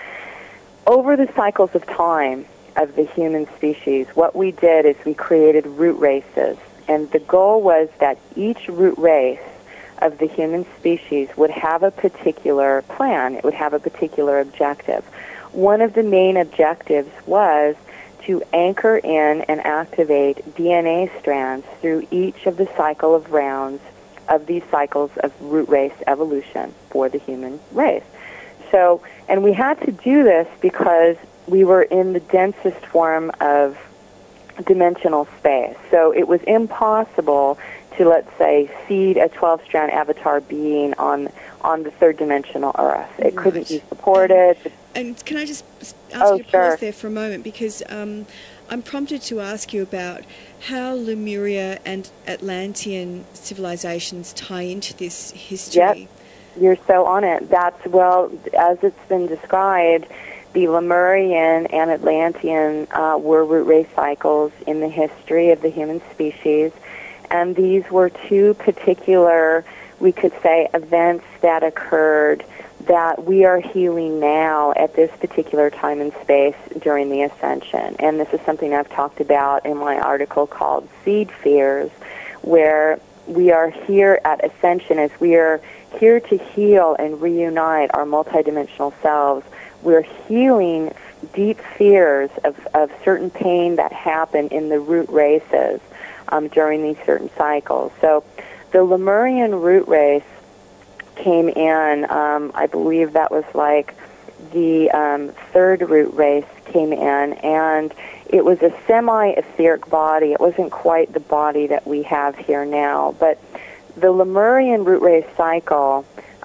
over the cycles of time of the human species, what we did is we created root races. And the goal was that each root race of the human species would have a particular plan. It would have a particular objective. One of the main objectives was to anchor in and activate DNA strands through each of the cycle of rounds of these cycles of root race evolution for the human race. So, and we had to do this because we were in the densest form of dimensional space. So it was impossible to, let's say, seed a 12-strand avatar being on the third-dimensional Earth. It couldn't be supported. And can I just ask you to sure. pause there for a moment, because I'm prompted to ask you about how Lemuria and Atlantean civilizations tie into this history. Yep, you're so on it. That's, well, as it's been described, the Lemurian and Atlantean were root race cycles in the history of the human species, and these were two particular, we could say, events that occurred that we are healing now at this particular time and space during the ascension. And this is something I've talked about in my article called Seed Fears, where we are here at ascension as we are here to heal and reunite our multidimensional selves. We're healing deep fears of certain pain that happen in the root races during these certain cycles. So the Lemurian root race came in, I believe that was like the third root race came in, and it was a semi-etheric body. It wasn't quite the body that we have here now, but the Lemurian root race cycle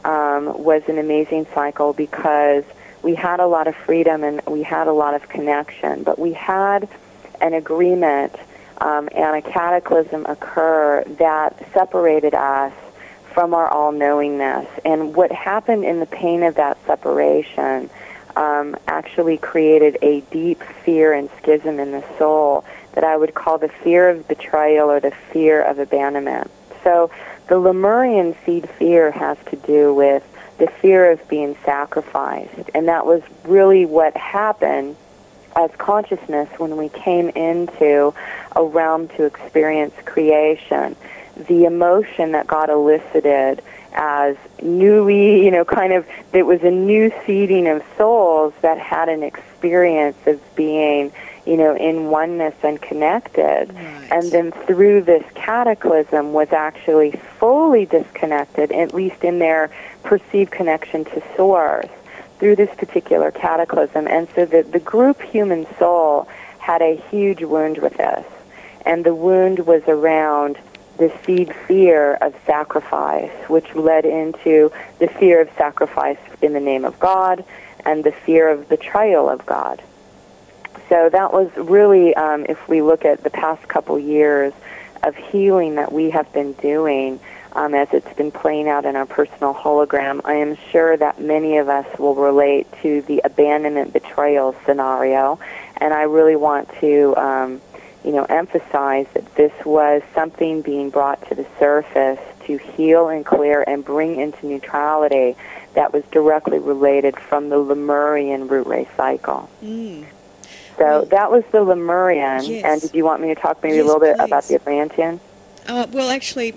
was an amazing cycle because we had a lot of freedom and we had a lot of connection, but we had an agreement and a cataclysm occur that separated us from our all-knowingness. And what happened in the pain of that separation actually created a deep fear and schism in the soul that I would call the fear of betrayal or the fear of abandonment. So the Lemurian seed fear has to do with the fear of being sacrificed. And that was really what happened as consciousness when we came into a realm to experience creation. The emotion that got elicited as newly, there was a new seeding of souls that had an experience of being, in oneness and connected. Right. And then through this cataclysm was actually fully disconnected, at least in their perceived connection to Source, through this particular cataclysm. And so the group human soul had a huge wound with this. And the wound was around the seed fear of sacrifice, which led into the fear of sacrifice in the name of God and the fear of betrayal of God. So that was really, if we look at the past couple years of healing that we have been doing, as it's been playing out in our personal hologram, I am sure that many of us will relate to the abandonment betrayal scenario, and I really want to emphasize that this was something being brought to the surface to heal and clear and bring into neutrality that was directly related from the Lemurian root race cycle. So that was the Lemurian. Yes. And did you want me to talk maybe Yes, a little bit please. about the Atlantean? Well, actually,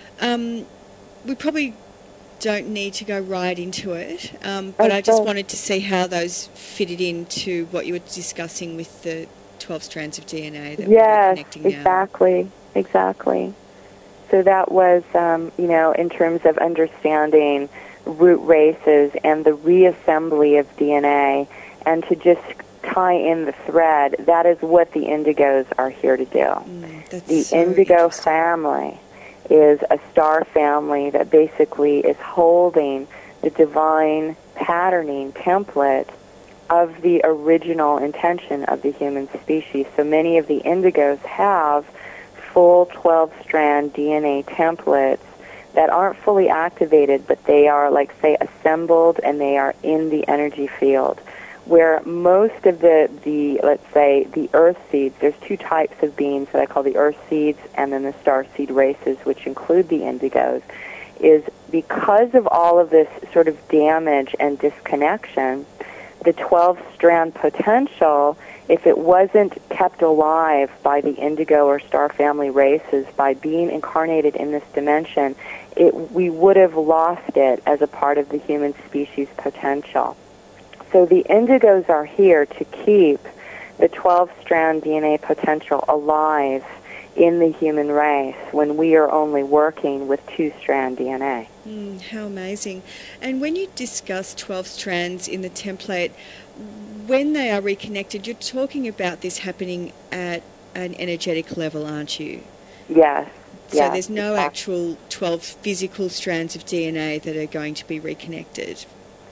we probably don't need to go right into it, but I just wanted to see how those fitted into what you were discussing with the 12 strands of DNA that we're connecting now. Exactly. So that was, in terms of understanding root races and the reassembly of DNA, and to just tie in the thread, that is what the indigos are here to do. That's The so indigo interesting. family is a star family that basically is holding the divine patterning template of the original intention of the human species. So many of the indigos have full 12-strand DNA templates that aren't fully activated, but they are, like, say, assembled, and they are in the energy field. Where most of the let's say, the earth seeds, there's two types of beings that I call the earth seeds and then the star seed races, which include the indigos, is because of all of this sort of damage and disconnection, the 12-strand potential, if it wasn't kept alive by the indigo or star family races, by being incarnated in this dimension, we would have lost it as a part of the human species potential. So the indigos are here to keep the 12-strand DNA potential alive in the human race when we are only working with 2-strand DNA. How amazing. And when you discuss 12 strands in the template, when they are reconnected, you're talking about this happening at an energetic level, aren't you? Yes. So there's no actual 12 physical strands of DNA that are going to be reconnected.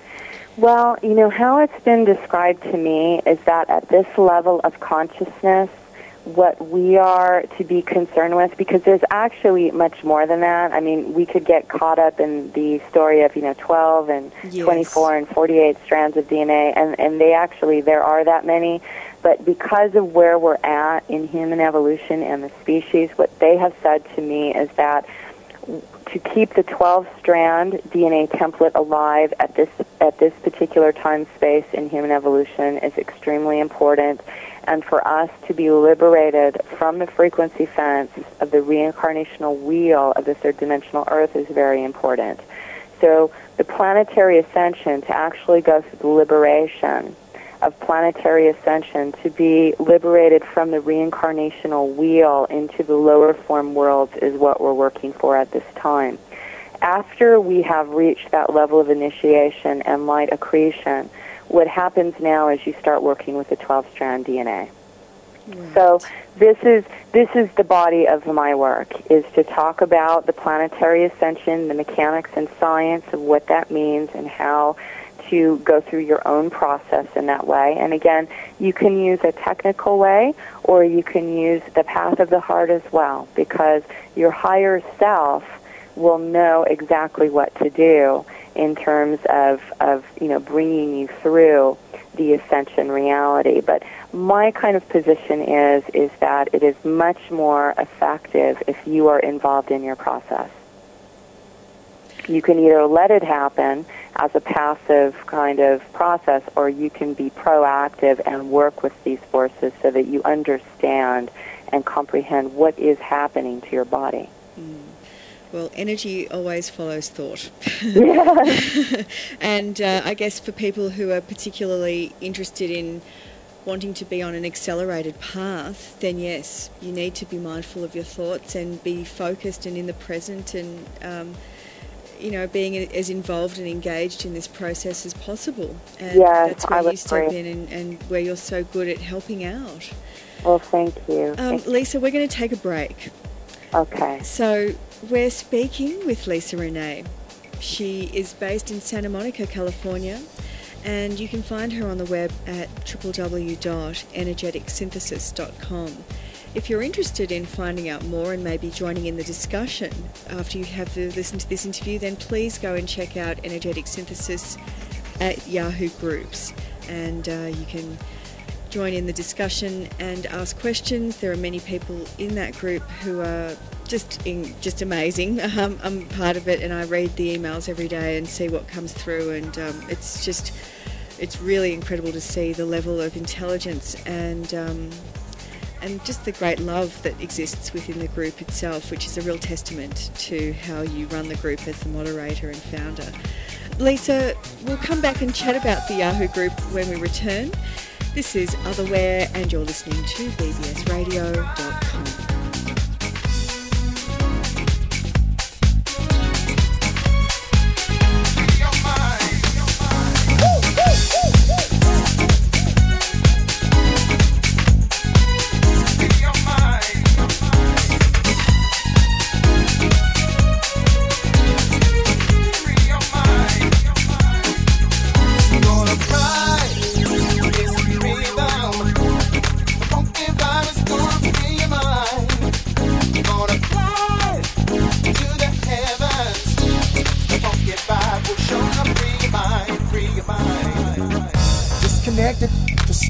Well, you know, how it's been described to me is that at this level of consciousness, what we are to be concerned with, because there's actually much more than that. I mean, we could get caught up in the story of, 12 and 24 and 48 strands of DNA, and there are that many. But because of where we're at in human evolution and the species, what they have said to me is that to keep the 12-strand DNA template alive at this particular time space in human evolution is extremely important, and for us to be liberated from the frequency fence of the reincarnational wheel of the third-dimensional Earth is very important. So the planetary ascension, to actually go through the liberation of planetary ascension, to be liberated from the reincarnational wheel into the lower form worlds, is what we're working for at this time. After we have reached that level of initiation and light accretion, what happens now is you start working with the 12-strand DNA. Right. So this is the body of my work, is to talk about the planetary ascension, the mechanics and science of what that means, and how to go through your own process in that way. And again, you can use a technical way, or you can use the path of the heart as well, because your higher self will know exactly what to do in terms of bringing you through the ascension reality. But my kind of position is that it is much more effective if you are involved in your process. You can either let it happen as a passive kind of process, or you can be proactive and work with these forces so that you understand and comprehend what is happening to your body. Well, energy always follows thought. Yes. And I guess for people who are particularly interested in wanting to be on an accelerated path, then yes, you need to be mindful of your thoughts and be focused and in the present, and being as involved and engaged in this process as possible. And yes, that's where you step in and where you're so good at helping out. Well, thank you. Lisa, we're going to take a break. Okay. So we're speaking with Lisa Renee. She is based in Santa Monica, California, and you can find her on the web at www.energeticsynthesis.com. If you're interested in finding out more and maybe joining in the discussion after you have listened to this interview, then please go and check out Energetic Synthesis at Yahoo Groups, and you can join in the discussion and ask questions. There are many people in that group who are just amazing. I'm part of it, and I read the emails every day and see what comes through, and it's really incredible to see the level of intelligence and just the great love that exists within the group itself, which is a real testament to how you run the group as the moderator and founder. Lisa, we'll come back and chat about the Yahoo group when we return. This is Otherwhere, and you're listening to bbsradio.com.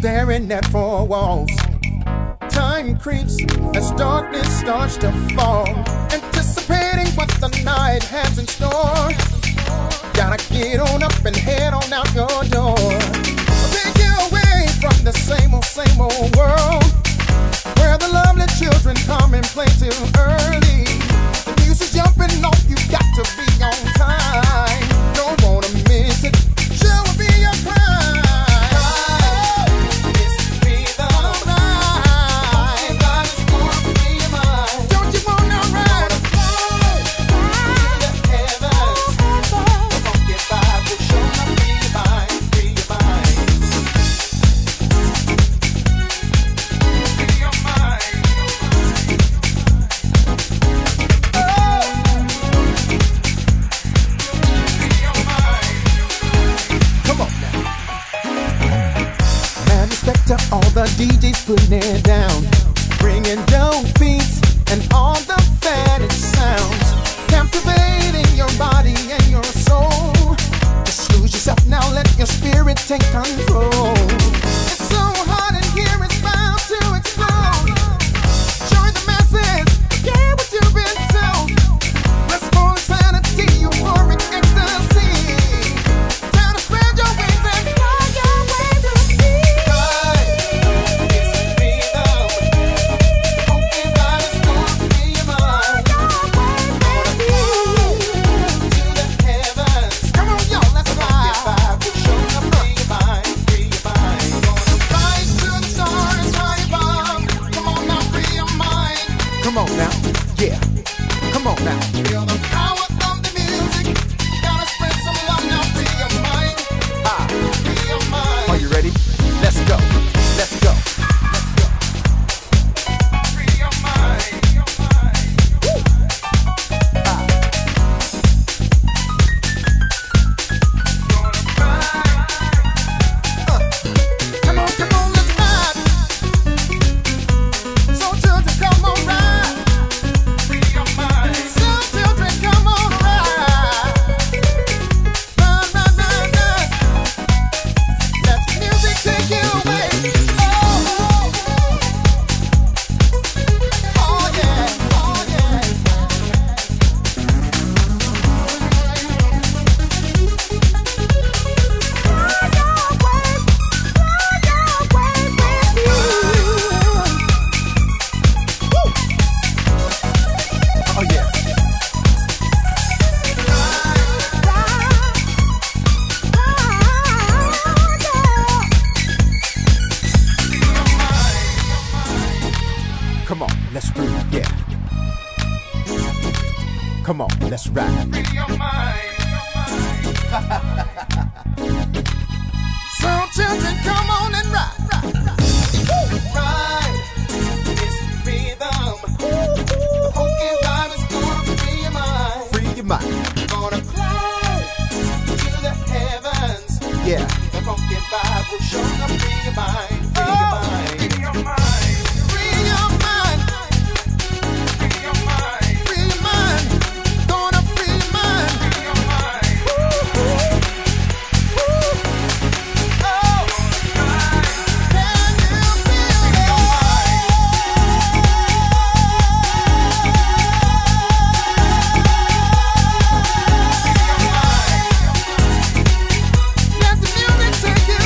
staring at four walls. Time creeps as darkness starts to fall, anticipating what the night has in store. Gotta get on up and head on out your door. Take you away from the same old world, where the lovely children come and play too early. The music's jumping off, you got to be on time. Don't wanna miss it, sure will be your crime. All the DJs putting it down, bringing dope beats and all the faded sounds, captivating your body and your soul. Just lose yourself now, let your spirit take control. It's so hot in here, it's bound to explode. Join the masses, yeah, what you've been told. Let's for insanity, euphoric ecstasy. Time to spread your wings and fly your way to the sea. Come on now, yeah. Come on now. Feel the power of the music. Gotta spread some love now. Free your mind. Free your mind. Are you ready? Let's go. Let's go. Let's go. Free your mind. Come on, come on, let's ride. So children, come on, ride. So children, come on, ride. Ride, ride, ride, ride. Let the music take you away. Oh, oh yeah, oh yeah. Oh yeah. Come on, let's groove, yeah. Come on, let's ride. So children, come on and ride, ride, ride. Ride, it's rhythm. The funky vibe is gonna free your mind. Free your mind. Gonna fly to the heavens. Yeah. The funky vibe will show up. Free your mind. Free your mind. Free your mind. Free your mind. Free your mind. Free your mind. Gonna free your mind. Free your mind. Oh. Can you feel it? Let the music take you.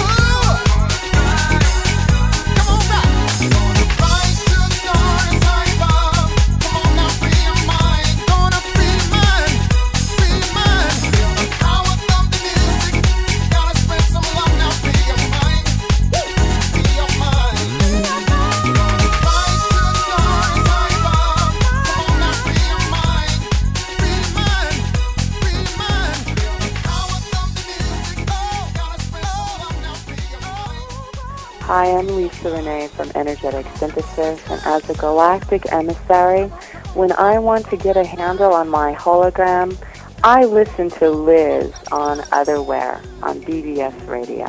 Come on, rock. Gonna rise to the stars high above. Come on now, free your mind. Gonna free your mind. Free your mind. Feel the power of the music. Gotta spread some love now. Free your mind. Free your mind. Gonna rise to the stars high above. Come on now, free your mind. Free your mind. Free your mind. Feel the power of the music. Gotta spread some love now. Free your mind. Hi, I'm Lisa Renee from Energetic Synthesis, and as a galactic emissary, when I want to get a handle on my hologram, I listen to Liz on Otherwhere on BBS Radio.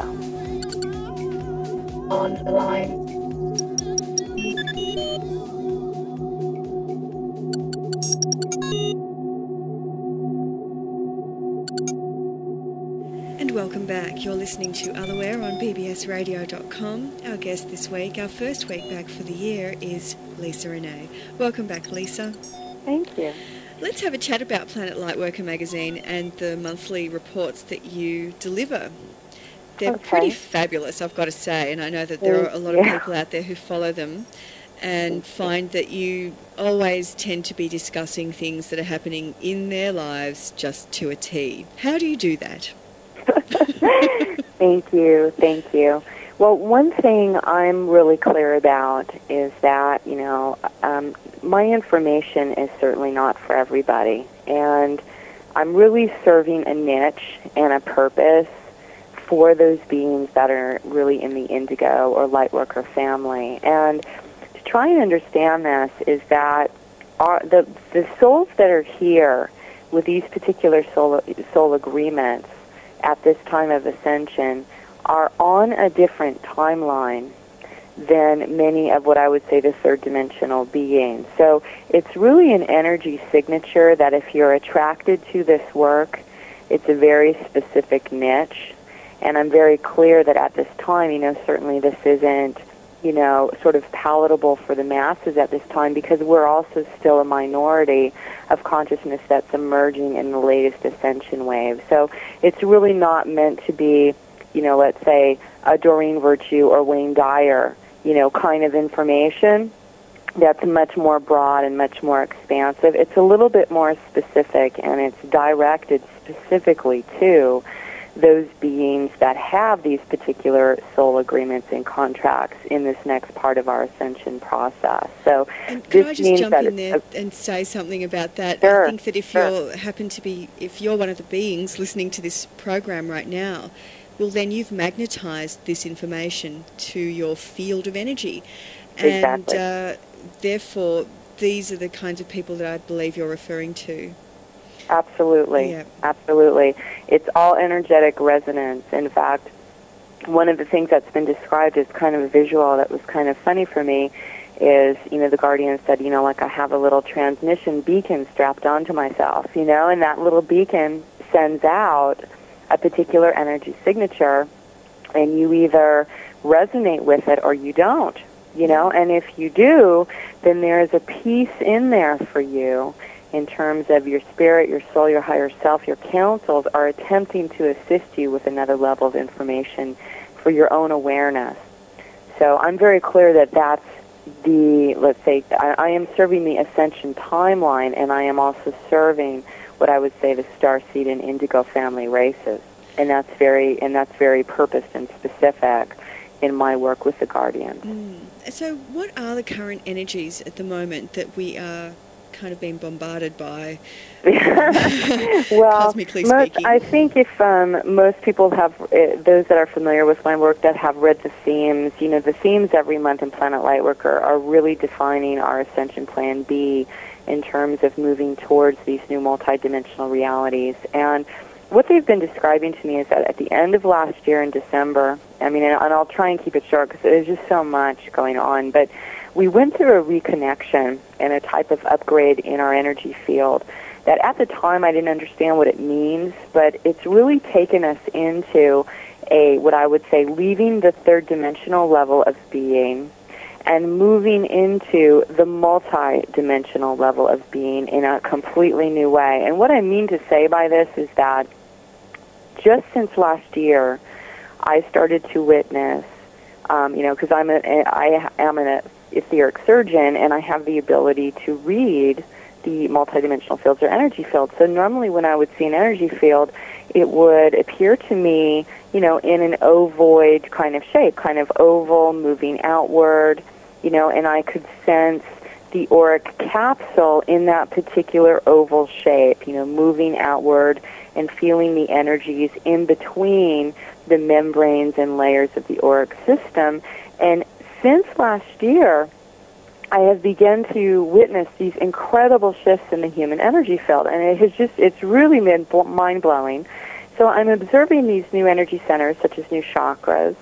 On the line. And welcome back. You're listening to Otherware on bbsradio.com. Our guest this week, our first week back for the year, is Lisa Renee. Welcome back, Lisa. Thank you. Let's have a chat about Planet Lightworker magazine and the monthly reports that you deliver. They're pretty fabulous, I've got to say, and I know that there are a lot of people out there who follow them and find that you always tend to be discussing things that are happening in their lives just to a T. How do you do that? Thank you. Well, one thing I'm really clear about is that, my information is certainly not for everybody, and I'm really serving a niche and a purpose for those beings that are really in the indigo or lightworker family. And to try and understand this is that the souls that are here with these particular soul agreements at this time of ascension are on a different timeline than many of what I would say the third dimensional beings. So it's really an energy signature that if you're attracted to this work, it's a very specific niche. And I'm very clear that at this time, certainly this isn't, sort of palatable for the masses at this time because we're also still a minority of consciousness that's emerging in the latest ascension wave. So it's really not meant to be, let's say, a Doreen Virtue or Wayne Dyer, kind of information. That's much more broad and much more expansive. It's a little bit more specific, and it's directed specifically to those beings that have these particular soul agreements and contracts in this next part of our ascension process. So, and could I just jump in there and say something about that? Sure, I think that if you're one of the beings listening to this program right now, well, then you've magnetized this information to your field of energy. Exactly. And therefore, these are the kinds of people that I believe you're referring to. Absolutely. Yeah. Absolutely. It's all energetic resonance. In fact, one of the things that's been described as kind of a visual that was kind of funny for me is, the Guardian said, I have a little transmission beacon strapped onto myself, and that little beacon sends out a particular energy signature, and you either resonate with it or you don't, and if you do, then there's a piece in there for you in terms of your spirit, your soul, your higher self, your counsels are attempting to assist you with another level of information for your own awareness. So I'm very clear that that's let's say, I am serving the ascension timeline, and I am also serving what I would say the starseed and indigo family races. And that's very purposed and specific in my work with the Guardians. So what are the current energies at the moment that we are kind of being bombarded by, well, cosmically speaking? I think if most people have, those that are familiar with my work that have read the themes, the themes every month in Planet Lightworker are really defining our Ascension Plan B in terms of moving towards these new multidimensional realities. And what they've been describing to me is that at the end of last year in December, and I'll try and keep it short because there's just so much going on, but we went through a reconnection and a type of upgrade in our energy field that at the time I didn't understand what it means, but it's really taken us into what I would say, leaving the third dimensional level of being and moving into the multi-dimensional level of being in a completely new way. And what I mean to say by this is that just since last year, I started to witness, because I am an etheric surgeon, and I have the ability to read the multidimensional fields or energy fields. So normally when I would see an energy field, it would appear to me, in an ovoid kind of shape, kind of oval, moving outward, and I could sense the auric capsule in that particular oval shape, moving outward and feeling the energies in between the membranes and layers of the auric system. And since last year, I have begun to witness these incredible shifts in the human energy field, and it's really been mind-blowing. So I'm observing these new energy centers, such as new chakras,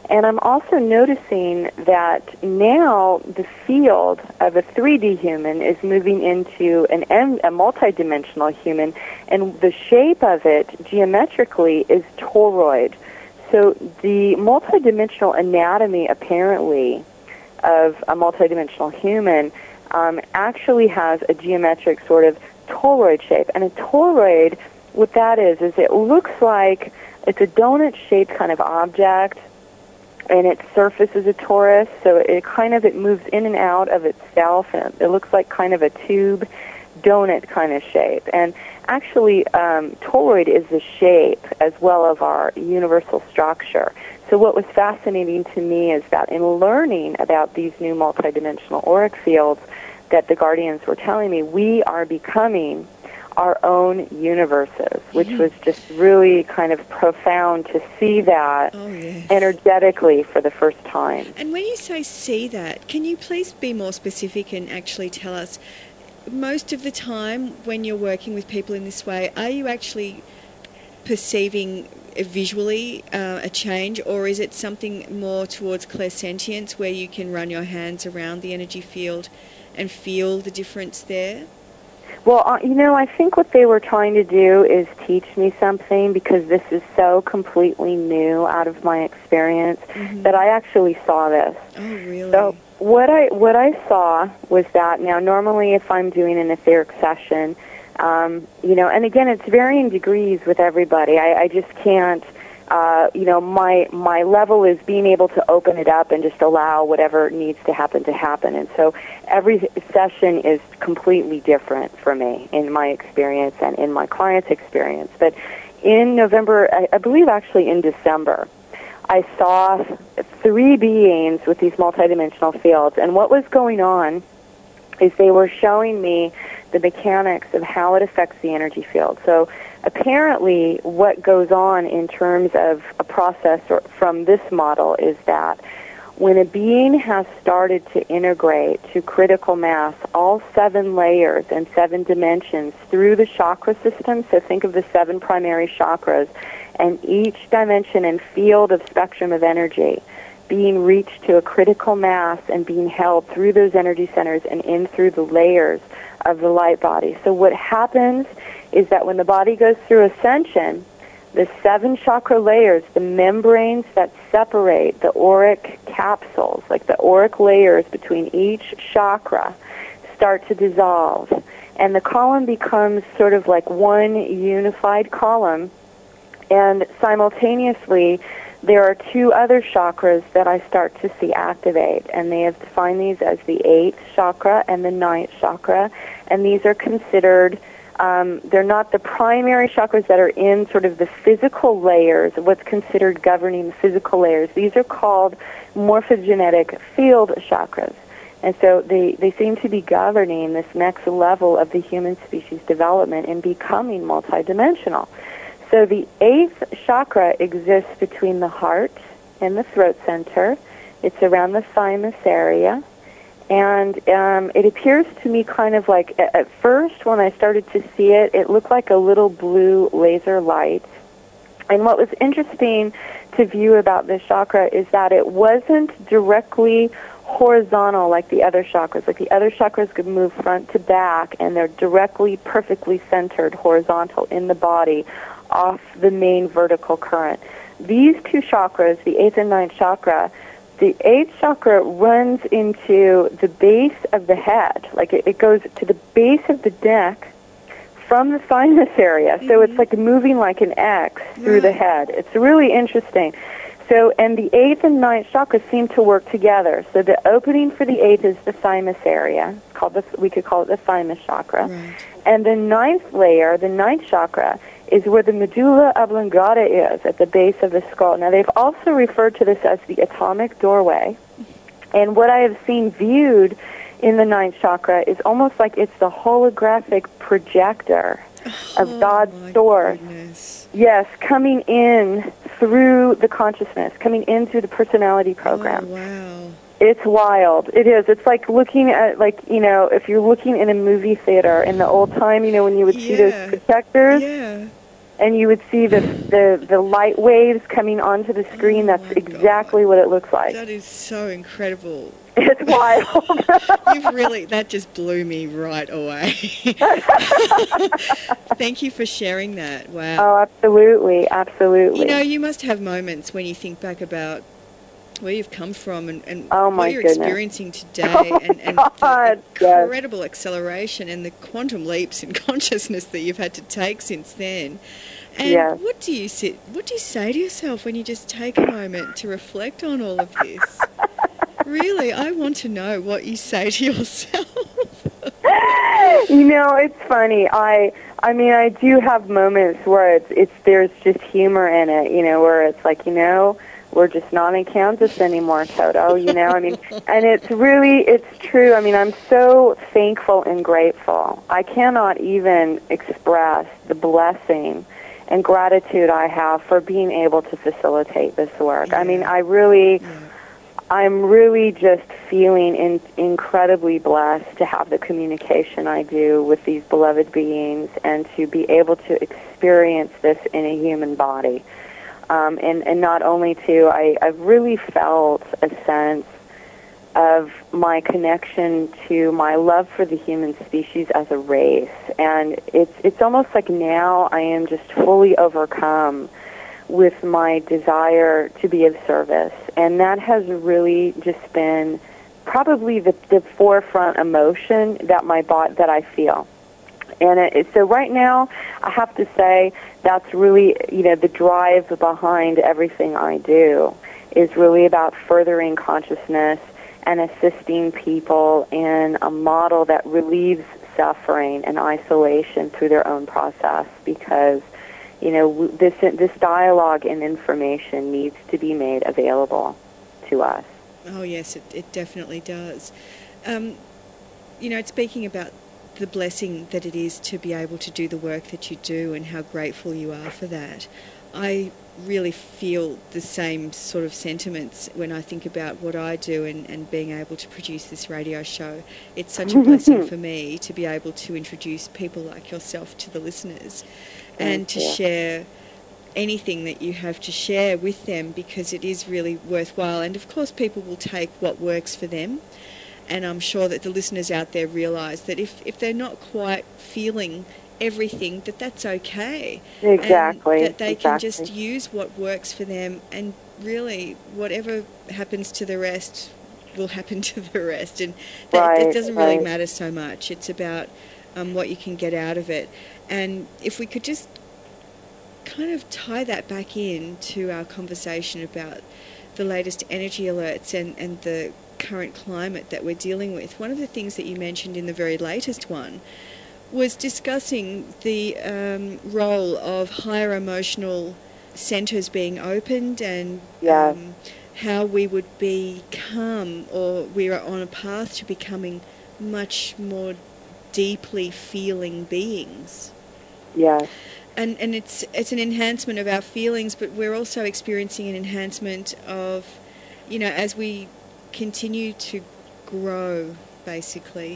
And I'm also noticing that now the field of a 3D human is moving into a multidimensional human, and the shape of it geometrically is toroid. So the multidimensional anatomy, apparently, of a multidimensional human actually has a geometric sort of toroid shape. And a toroid, what that is it looks like it's a donut-shaped kind of object, and its surface is a torus, so it moves in and out of itself, and it looks like kind of a tube donut kind of shape. And actually, toroid is the shape as well of our universal structure. So what was fascinating to me is that in learning about these new multidimensional auric fields that the Guardians were telling me, we are becoming our own universes, which was just really kind of profound to see that energetically for the first time. And when you say see that, can you please be more specific and actually tell us, most of the time when you're working with people in this way, are you actually perceiving visually a change, or is it something more towards clairsentience where you can run your hands around the energy field and feel the difference there? Well, I think what they were trying to do is teach me something, because this is so completely new out of my experience that I actually saw this. Oh, really? So what I saw was that now normally if I'm doing an etheric session, and again, it's varying degrees with everybody. I just can't, my level is being able to open it up and just allow whatever needs to happen. And so every session is completely different for me in my experience and in my client's experience. But in November, I believe actually in December, I saw 3 beings with these multidimensional fields. And what was going on is they were showing me the mechanics of how it affects the energy field. So apparently what goes on in terms of a process from this model is that when a being has started to integrate to critical mass all 7 layers and 7 dimensions through the chakra system, so think of the 7 primary chakras, and each dimension and field of spectrum of energy being reached to a critical mass and being held through those energy centers and in through the layers of the light body. So what happens is that when the body goes through ascension, the 7 chakra layers, the membranes that separate the auric capsules, like the auric layers between each chakra, start to dissolve. And the column becomes sort of like one unified column. And simultaneously, there are 2 other chakras that I start to see activate, and they have defined these as the 8th chakra and the 9th chakra, and these are considered, they're not the primary chakras that are in sort of the physical layers, what's considered governing the physical layers. These are called morphogenetic field chakras, and so they seem to be governing this next level of the human species development and becoming multidimensional. So the 8th chakra exists between the heart and the throat center. It's around the thymus area. And it appears to me kind of like, at first when I started to see it, it looked like a little blue laser light. And what was interesting to view about this chakra is that it wasn't directly horizontal like the other chakras. Like the other chakras could move front to back, and they're directly, perfectly centered horizontal in the body off the main vertical current. These 2 chakras, the 8th and 9th chakra, the 8th chakra runs into the base of the head. Like it goes to the base of the neck from the thymus area. So it's like moving like an X through the head. It's really interesting. So, and the 8th and 9th chakras seem to work together. So the opening for the 8th is the thymus area. We could call it the thymus chakra. Right. And the 9th layer, the 9th chakra, is where the medulla oblongata is, at the base of the skull. Now, they've also referred to this as the atomic doorway. And what I have seen viewed in the 9th chakra is almost like it's the holographic projector of God's source. Goodness. Yes, coming in through the consciousness, coming in through the personality program. Oh, wow. It's wild. It is. It's like looking at, if you're looking in a movie theater in the old time, when you would see those projectors. Yeah. and you would see the light waves coming onto the screen. That's exactly what it looks like. That is so incredible. It's wild. That just blew me right away. Thank you for sharing that. Wow. Oh, absolutely, absolutely. You know, you must have moments when you think back about where you've come from and oh, what you're experiencing today, and the incredible acceleration and the quantum leaps in consciousness that you've had to take since then. And what do you say to yourself when you just take a moment to reflect on all of this? Really, I want to know what you say to yourself. You know, it's funny. I mean, I do have moments where there's just humor in it. You know, where it's like, you know, we're just not in Kansas anymore, Toto. You know, I mean, and it's true. I mean, I'm so thankful and grateful. I cannot even express the blessing and gratitude I have for being able to facilitate this work. I mean, I'm really just feeling incredibly blessed to have the communication I do with these beloved beings and to be able to experience this in a human body. And not only I've really felt a sense of my connection to my love for the human species as a race. And it's almost like now I am just fully overcome with my desire to be of service. And that has really just been probably the forefront emotion that that I feel. And so right now, I have to say that's really, you know, the drive behind everything I do is really about furthering consciousness and assisting people in a model that relieves suffering and isolation through their own process, because, you know, this dialogue and information needs to be made available to us. Oh, yes, it definitely does. You know, speaking about the blessing that it is to be able to do the work that you do and how grateful you are for that, I really feel the same sort of sentiments when I think about what I do and being able to produce this radio show. It's such a blessing for me to be able to introduce people like yourself to the listeners and to share anything that you have to share with them, because it is really worthwhile. And of course people will take what works for them, and I'm sure that the listeners out there realise that if they're not quite feeling everything, that's okay. Exactly. And that they can just use what works for them, and really whatever happens to the rest will happen to the rest. And it doesn't really matter so much. It's about what you can get out of it. And if we could just kind of tie that back in to our conversation about the latest energy alerts and the current climate that we're dealing with. One of the things that you mentioned in the very latest one was discussing the role of higher emotional centres being opened and how we would become, or we are on a path to becoming much more deeply feeling beings. Yes. And it's an enhancement of our feelings, but we're also experiencing an enhancement of, you know, as we continue to grow, basically,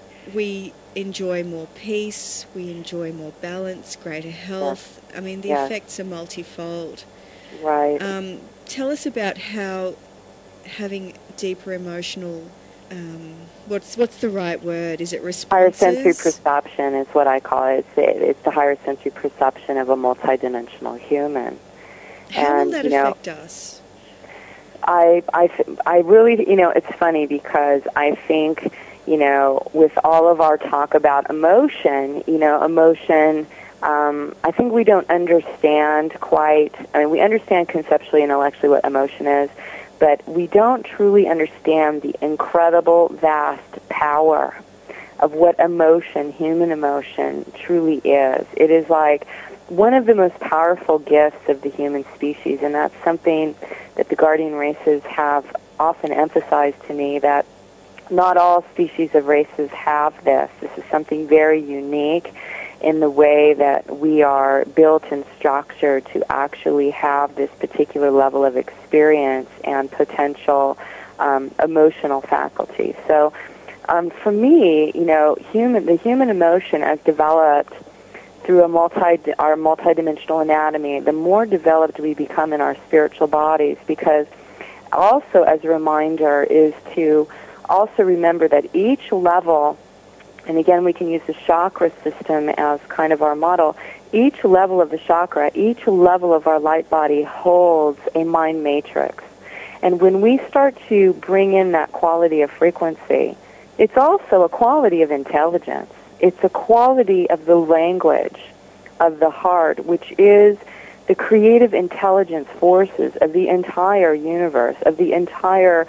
we enjoy more peace, we enjoy more balance, greater health. Yes. I mean, the effects are multifold. Right. Tell us about how having deeper emotional, what's the right word? Is it responses? Higher sensory perception is what I call it. It's the higher sensory perception of a multidimensional human. How will that affect us? I really, you know, it's funny because I think, you know, with all of our talk about emotion, you know, I think we don't understand quite. I mean, we understand conceptually and intellectually what emotion is, but we don't truly understand the incredible, vast power of what emotion, human emotion, truly is. It is like one of the most powerful gifts of the human species, and that's something that the guardian races have often emphasized to me, that not all species of races have this. This is something very unique in the way that we are built and structured to actually have this particular level of experience and potential emotional faculty. So for me, you know, the human emotion as developed through our multidimensional anatomy, the more developed we become in our spiritual bodies, because also as a reminder is to also remember that each level, and again we can use the chakra system as kind of our model, each level of the chakra, each level of our light body holds a mind matrix. And when we start to bring in that quality of frequency, it's also a quality of intelligence. It's a quality of the language of the heart, which is the creative intelligence forces of the entire universe, of the entire,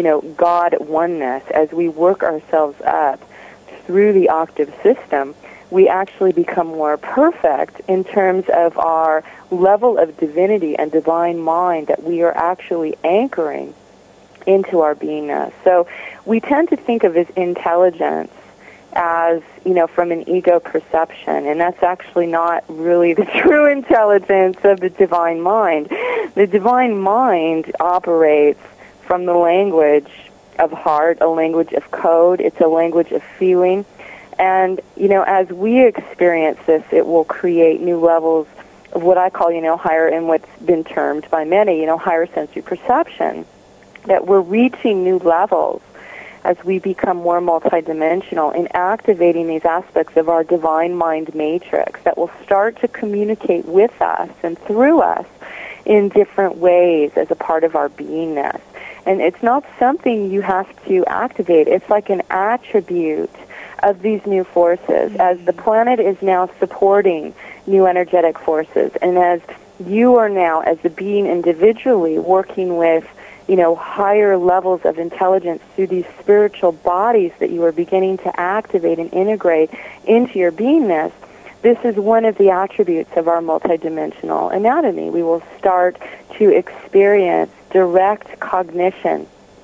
God oneness. As we work ourselves up through the octave system, we actually become more perfect in terms of our level of divinity and divine mind that we are actually anchoring into our beingness. So we tend to think of as intelligence as, from an ego perception, and that's actually not really the true intelligence of the divine mind. The divine mind operates from the language of heart, a language of code, it's a language of feeling, and, as we experience this, it will create new levels of what I call, higher, and what's been termed by many, higher sensory perception, that we're reaching new levels as we become more multidimensional in activating these aspects of our divine mind matrix that will start to communicate with us and through us in different ways as a part of our beingness. And it's not something you have to activate. It's like an attribute of these new forces. As the planet is now supporting new energetic forces, and as you are now, as a being individually, working with higher levels of intelligence through these spiritual bodies that you are beginning to activate and integrate into your beingness, this is one of the attributes of our multidimensional anatomy. We will start to experience direct cognition,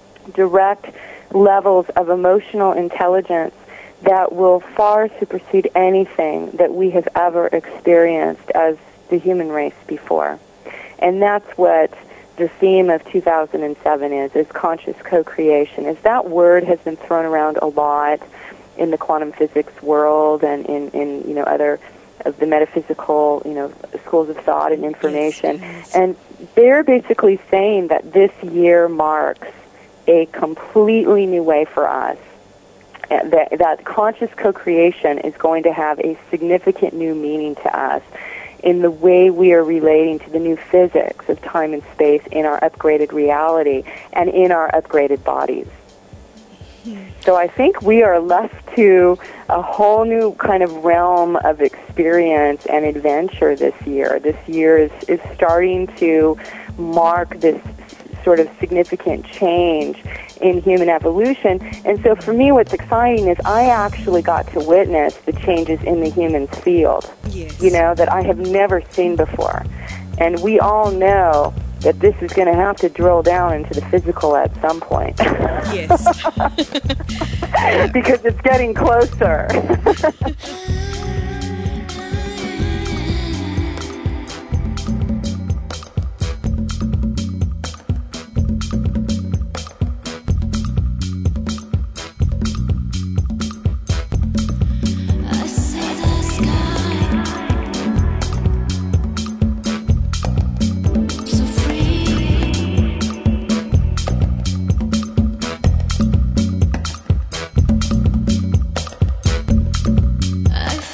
direct levels of emotional intelligence that will far supersede anything that we have ever experienced as the human race before. And that's what the theme of 2007 is conscious co-creation. As that word has been thrown around a lot in the quantum physics world and in other of the metaphysical, schools of thought and information. Yes. And they're basically saying that this year marks a completely new way for us. That conscious co-creation is going to have a significant new meaning to us in the way we are relating to the new physics of time and space in our upgraded reality and in our upgraded bodies. So I think we are left to a whole new kind of realm of experience and adventure this year. This year is starting to mark this sort of significant change in human evolution. And so for me, what's exciting is I actually got to witness the changes in the human field, yes, that I have never seen before. And we all know that this is going to have to drill down into the physical at some point. Yes. Because it's getting closer. I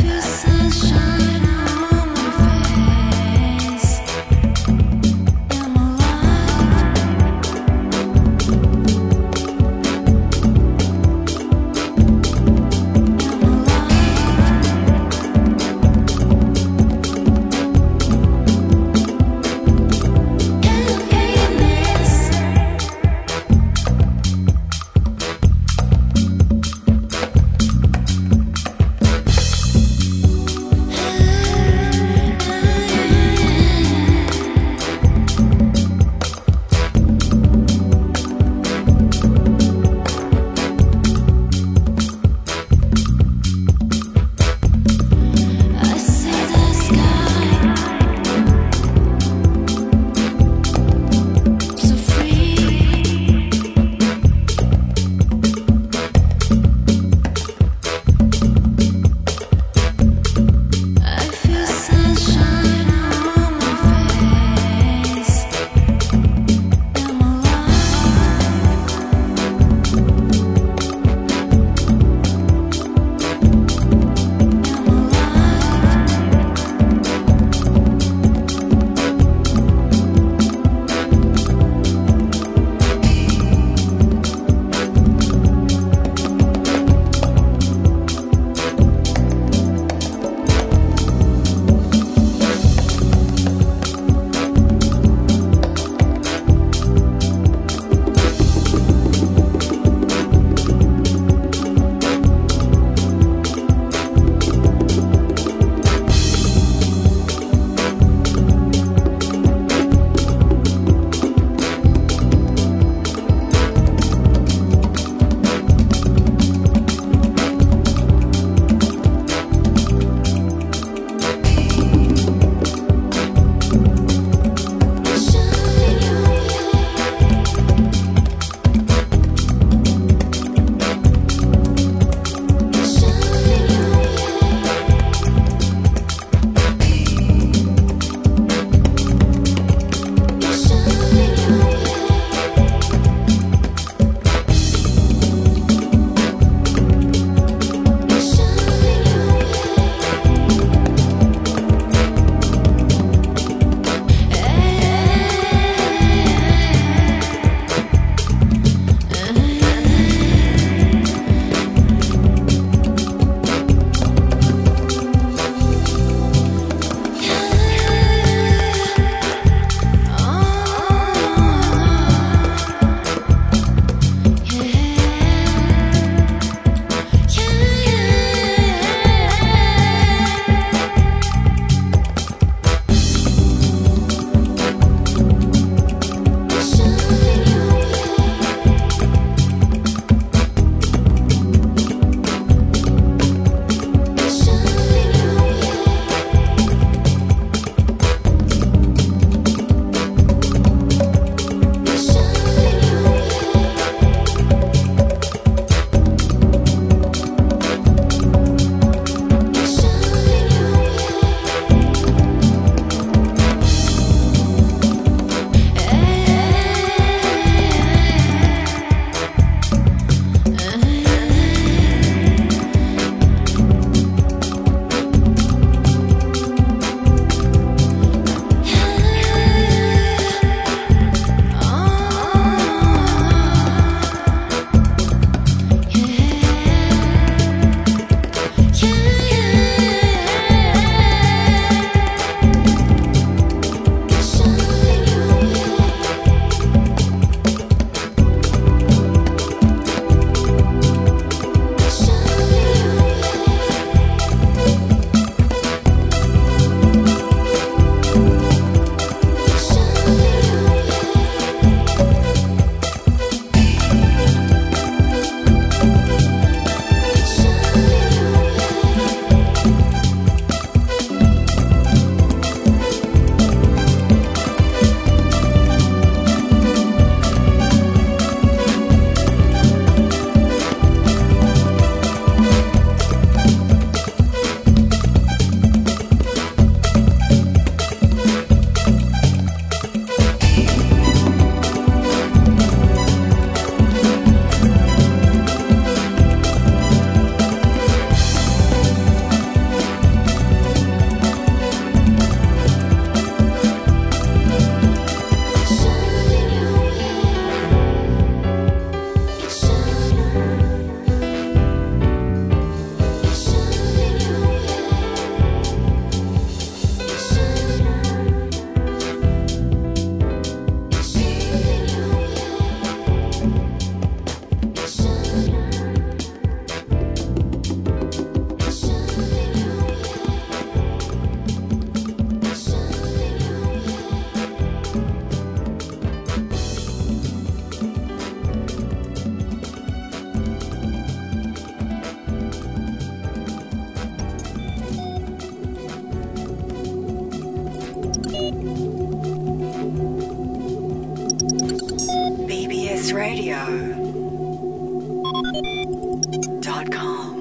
www.lsradio.com.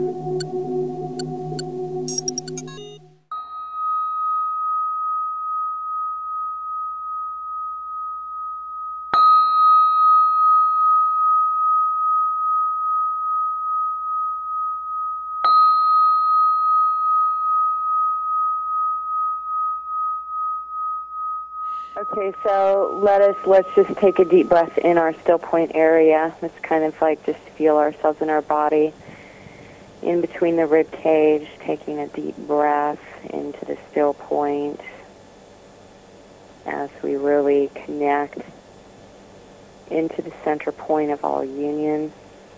Okay, so let's just take a deep breath in our still point area. Let's kind of like just feel ourselves in our body, in between the rib cage, taking a deep breath into the still point as we really connect into the center point of all union.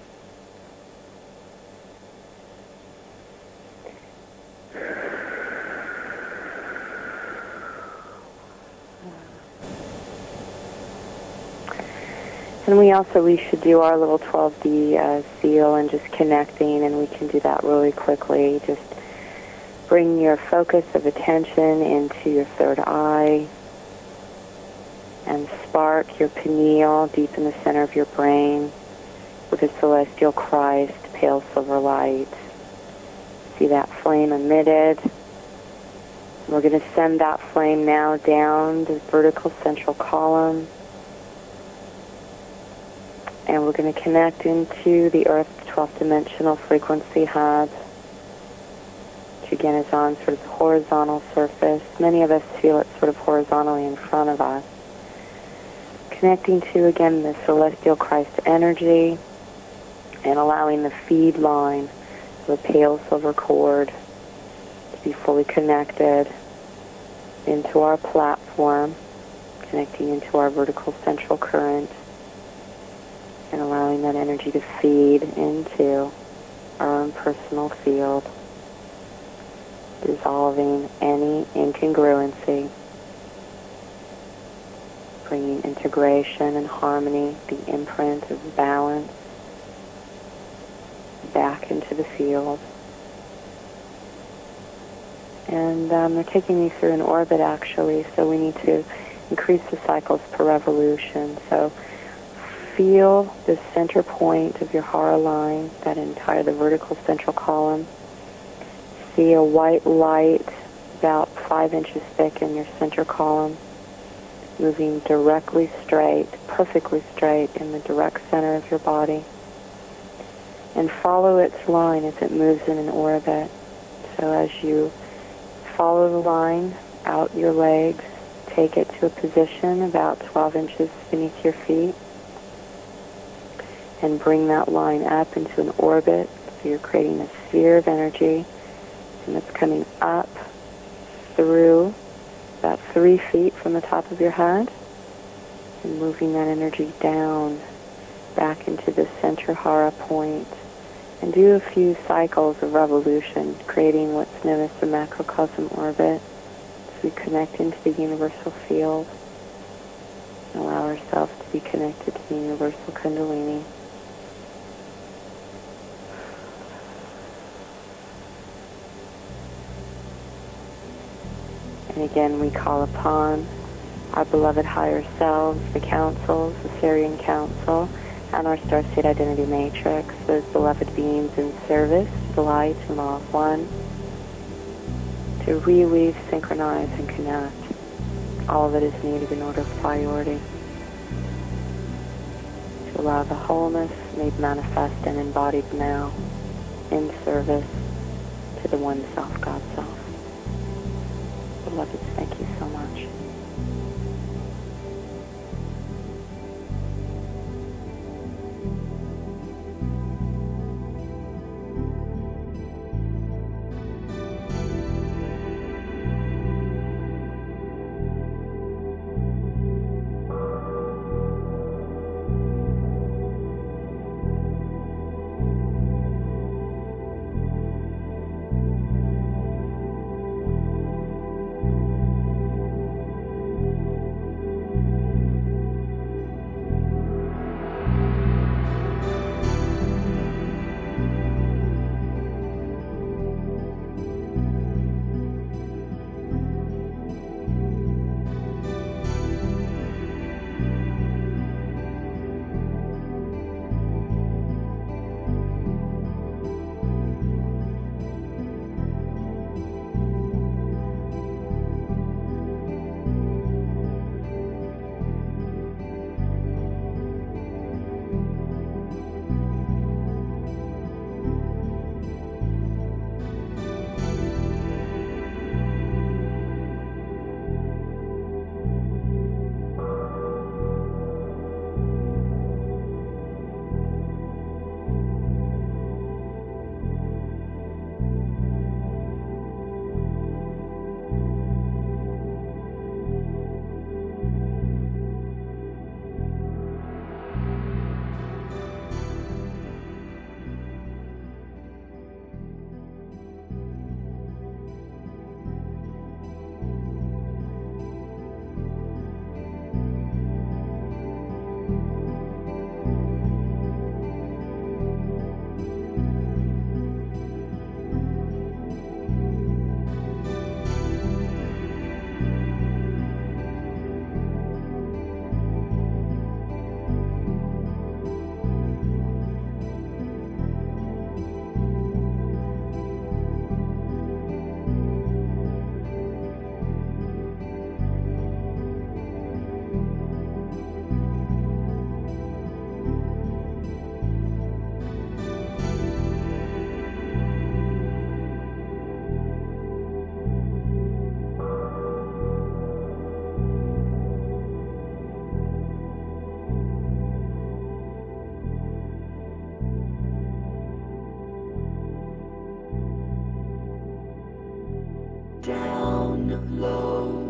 And we should do our little 12D seal and just connecting, and we can do that really quickly. Just bring your focus of attention into your third eye and spark your pineal deep in the center of your brain with a celestial Christ, pale silver light. See that flame emitted. We're going to send that flame now down the vertical central column. And we're going to connect into the Earth's 12th dimensional frequency hub, which again is on sort of the horizontal surface. Many of us feel it sort of horizontally in front of us. Connecting to, again, the celestial Christ energy and allowing the feed line of the pale silver cord to be fully connected into our platform, connecting into our vertical central current, and allowing that energy to feed into our own personal field, dissolving any incongruency, bringing integration and harmony, the imprint of balance, back into the field. And they're taking me through an orbit, actually, so we need to increase the cycles per revolution. So feel the center point of your Hara line, the vertical central column. See a white light about 5 inches thick in your center column, moving directly straight, perfectly straight in the direct center of your body. And follow its line as it moves in an orbit. So as you follow the line out your legs, take it to a position about 12 inches beneath your feet, and bring that line up into an orbit. So you're creating a sphere of energy, and it's coming up through about 3 feet from the top of your head, and moving that energy down back into the center Hara point. And do a few cycles of revolution, creating what's known as the macrocosm orbit, as we connect into the universal field and allow ourselves to be connected to the universal Kundalini. And again, we call upon our beloved higher selves, the councils, the Sirian Council, and our Starseed Identity Matrix, those beloved beings in service to the light and law of one, to reweave, synchronize, and connect all that is needed in order of priority, to allow the wholeness made manifest and embodied now in service to the one self, God self. Beloveds, thank you so much. down low.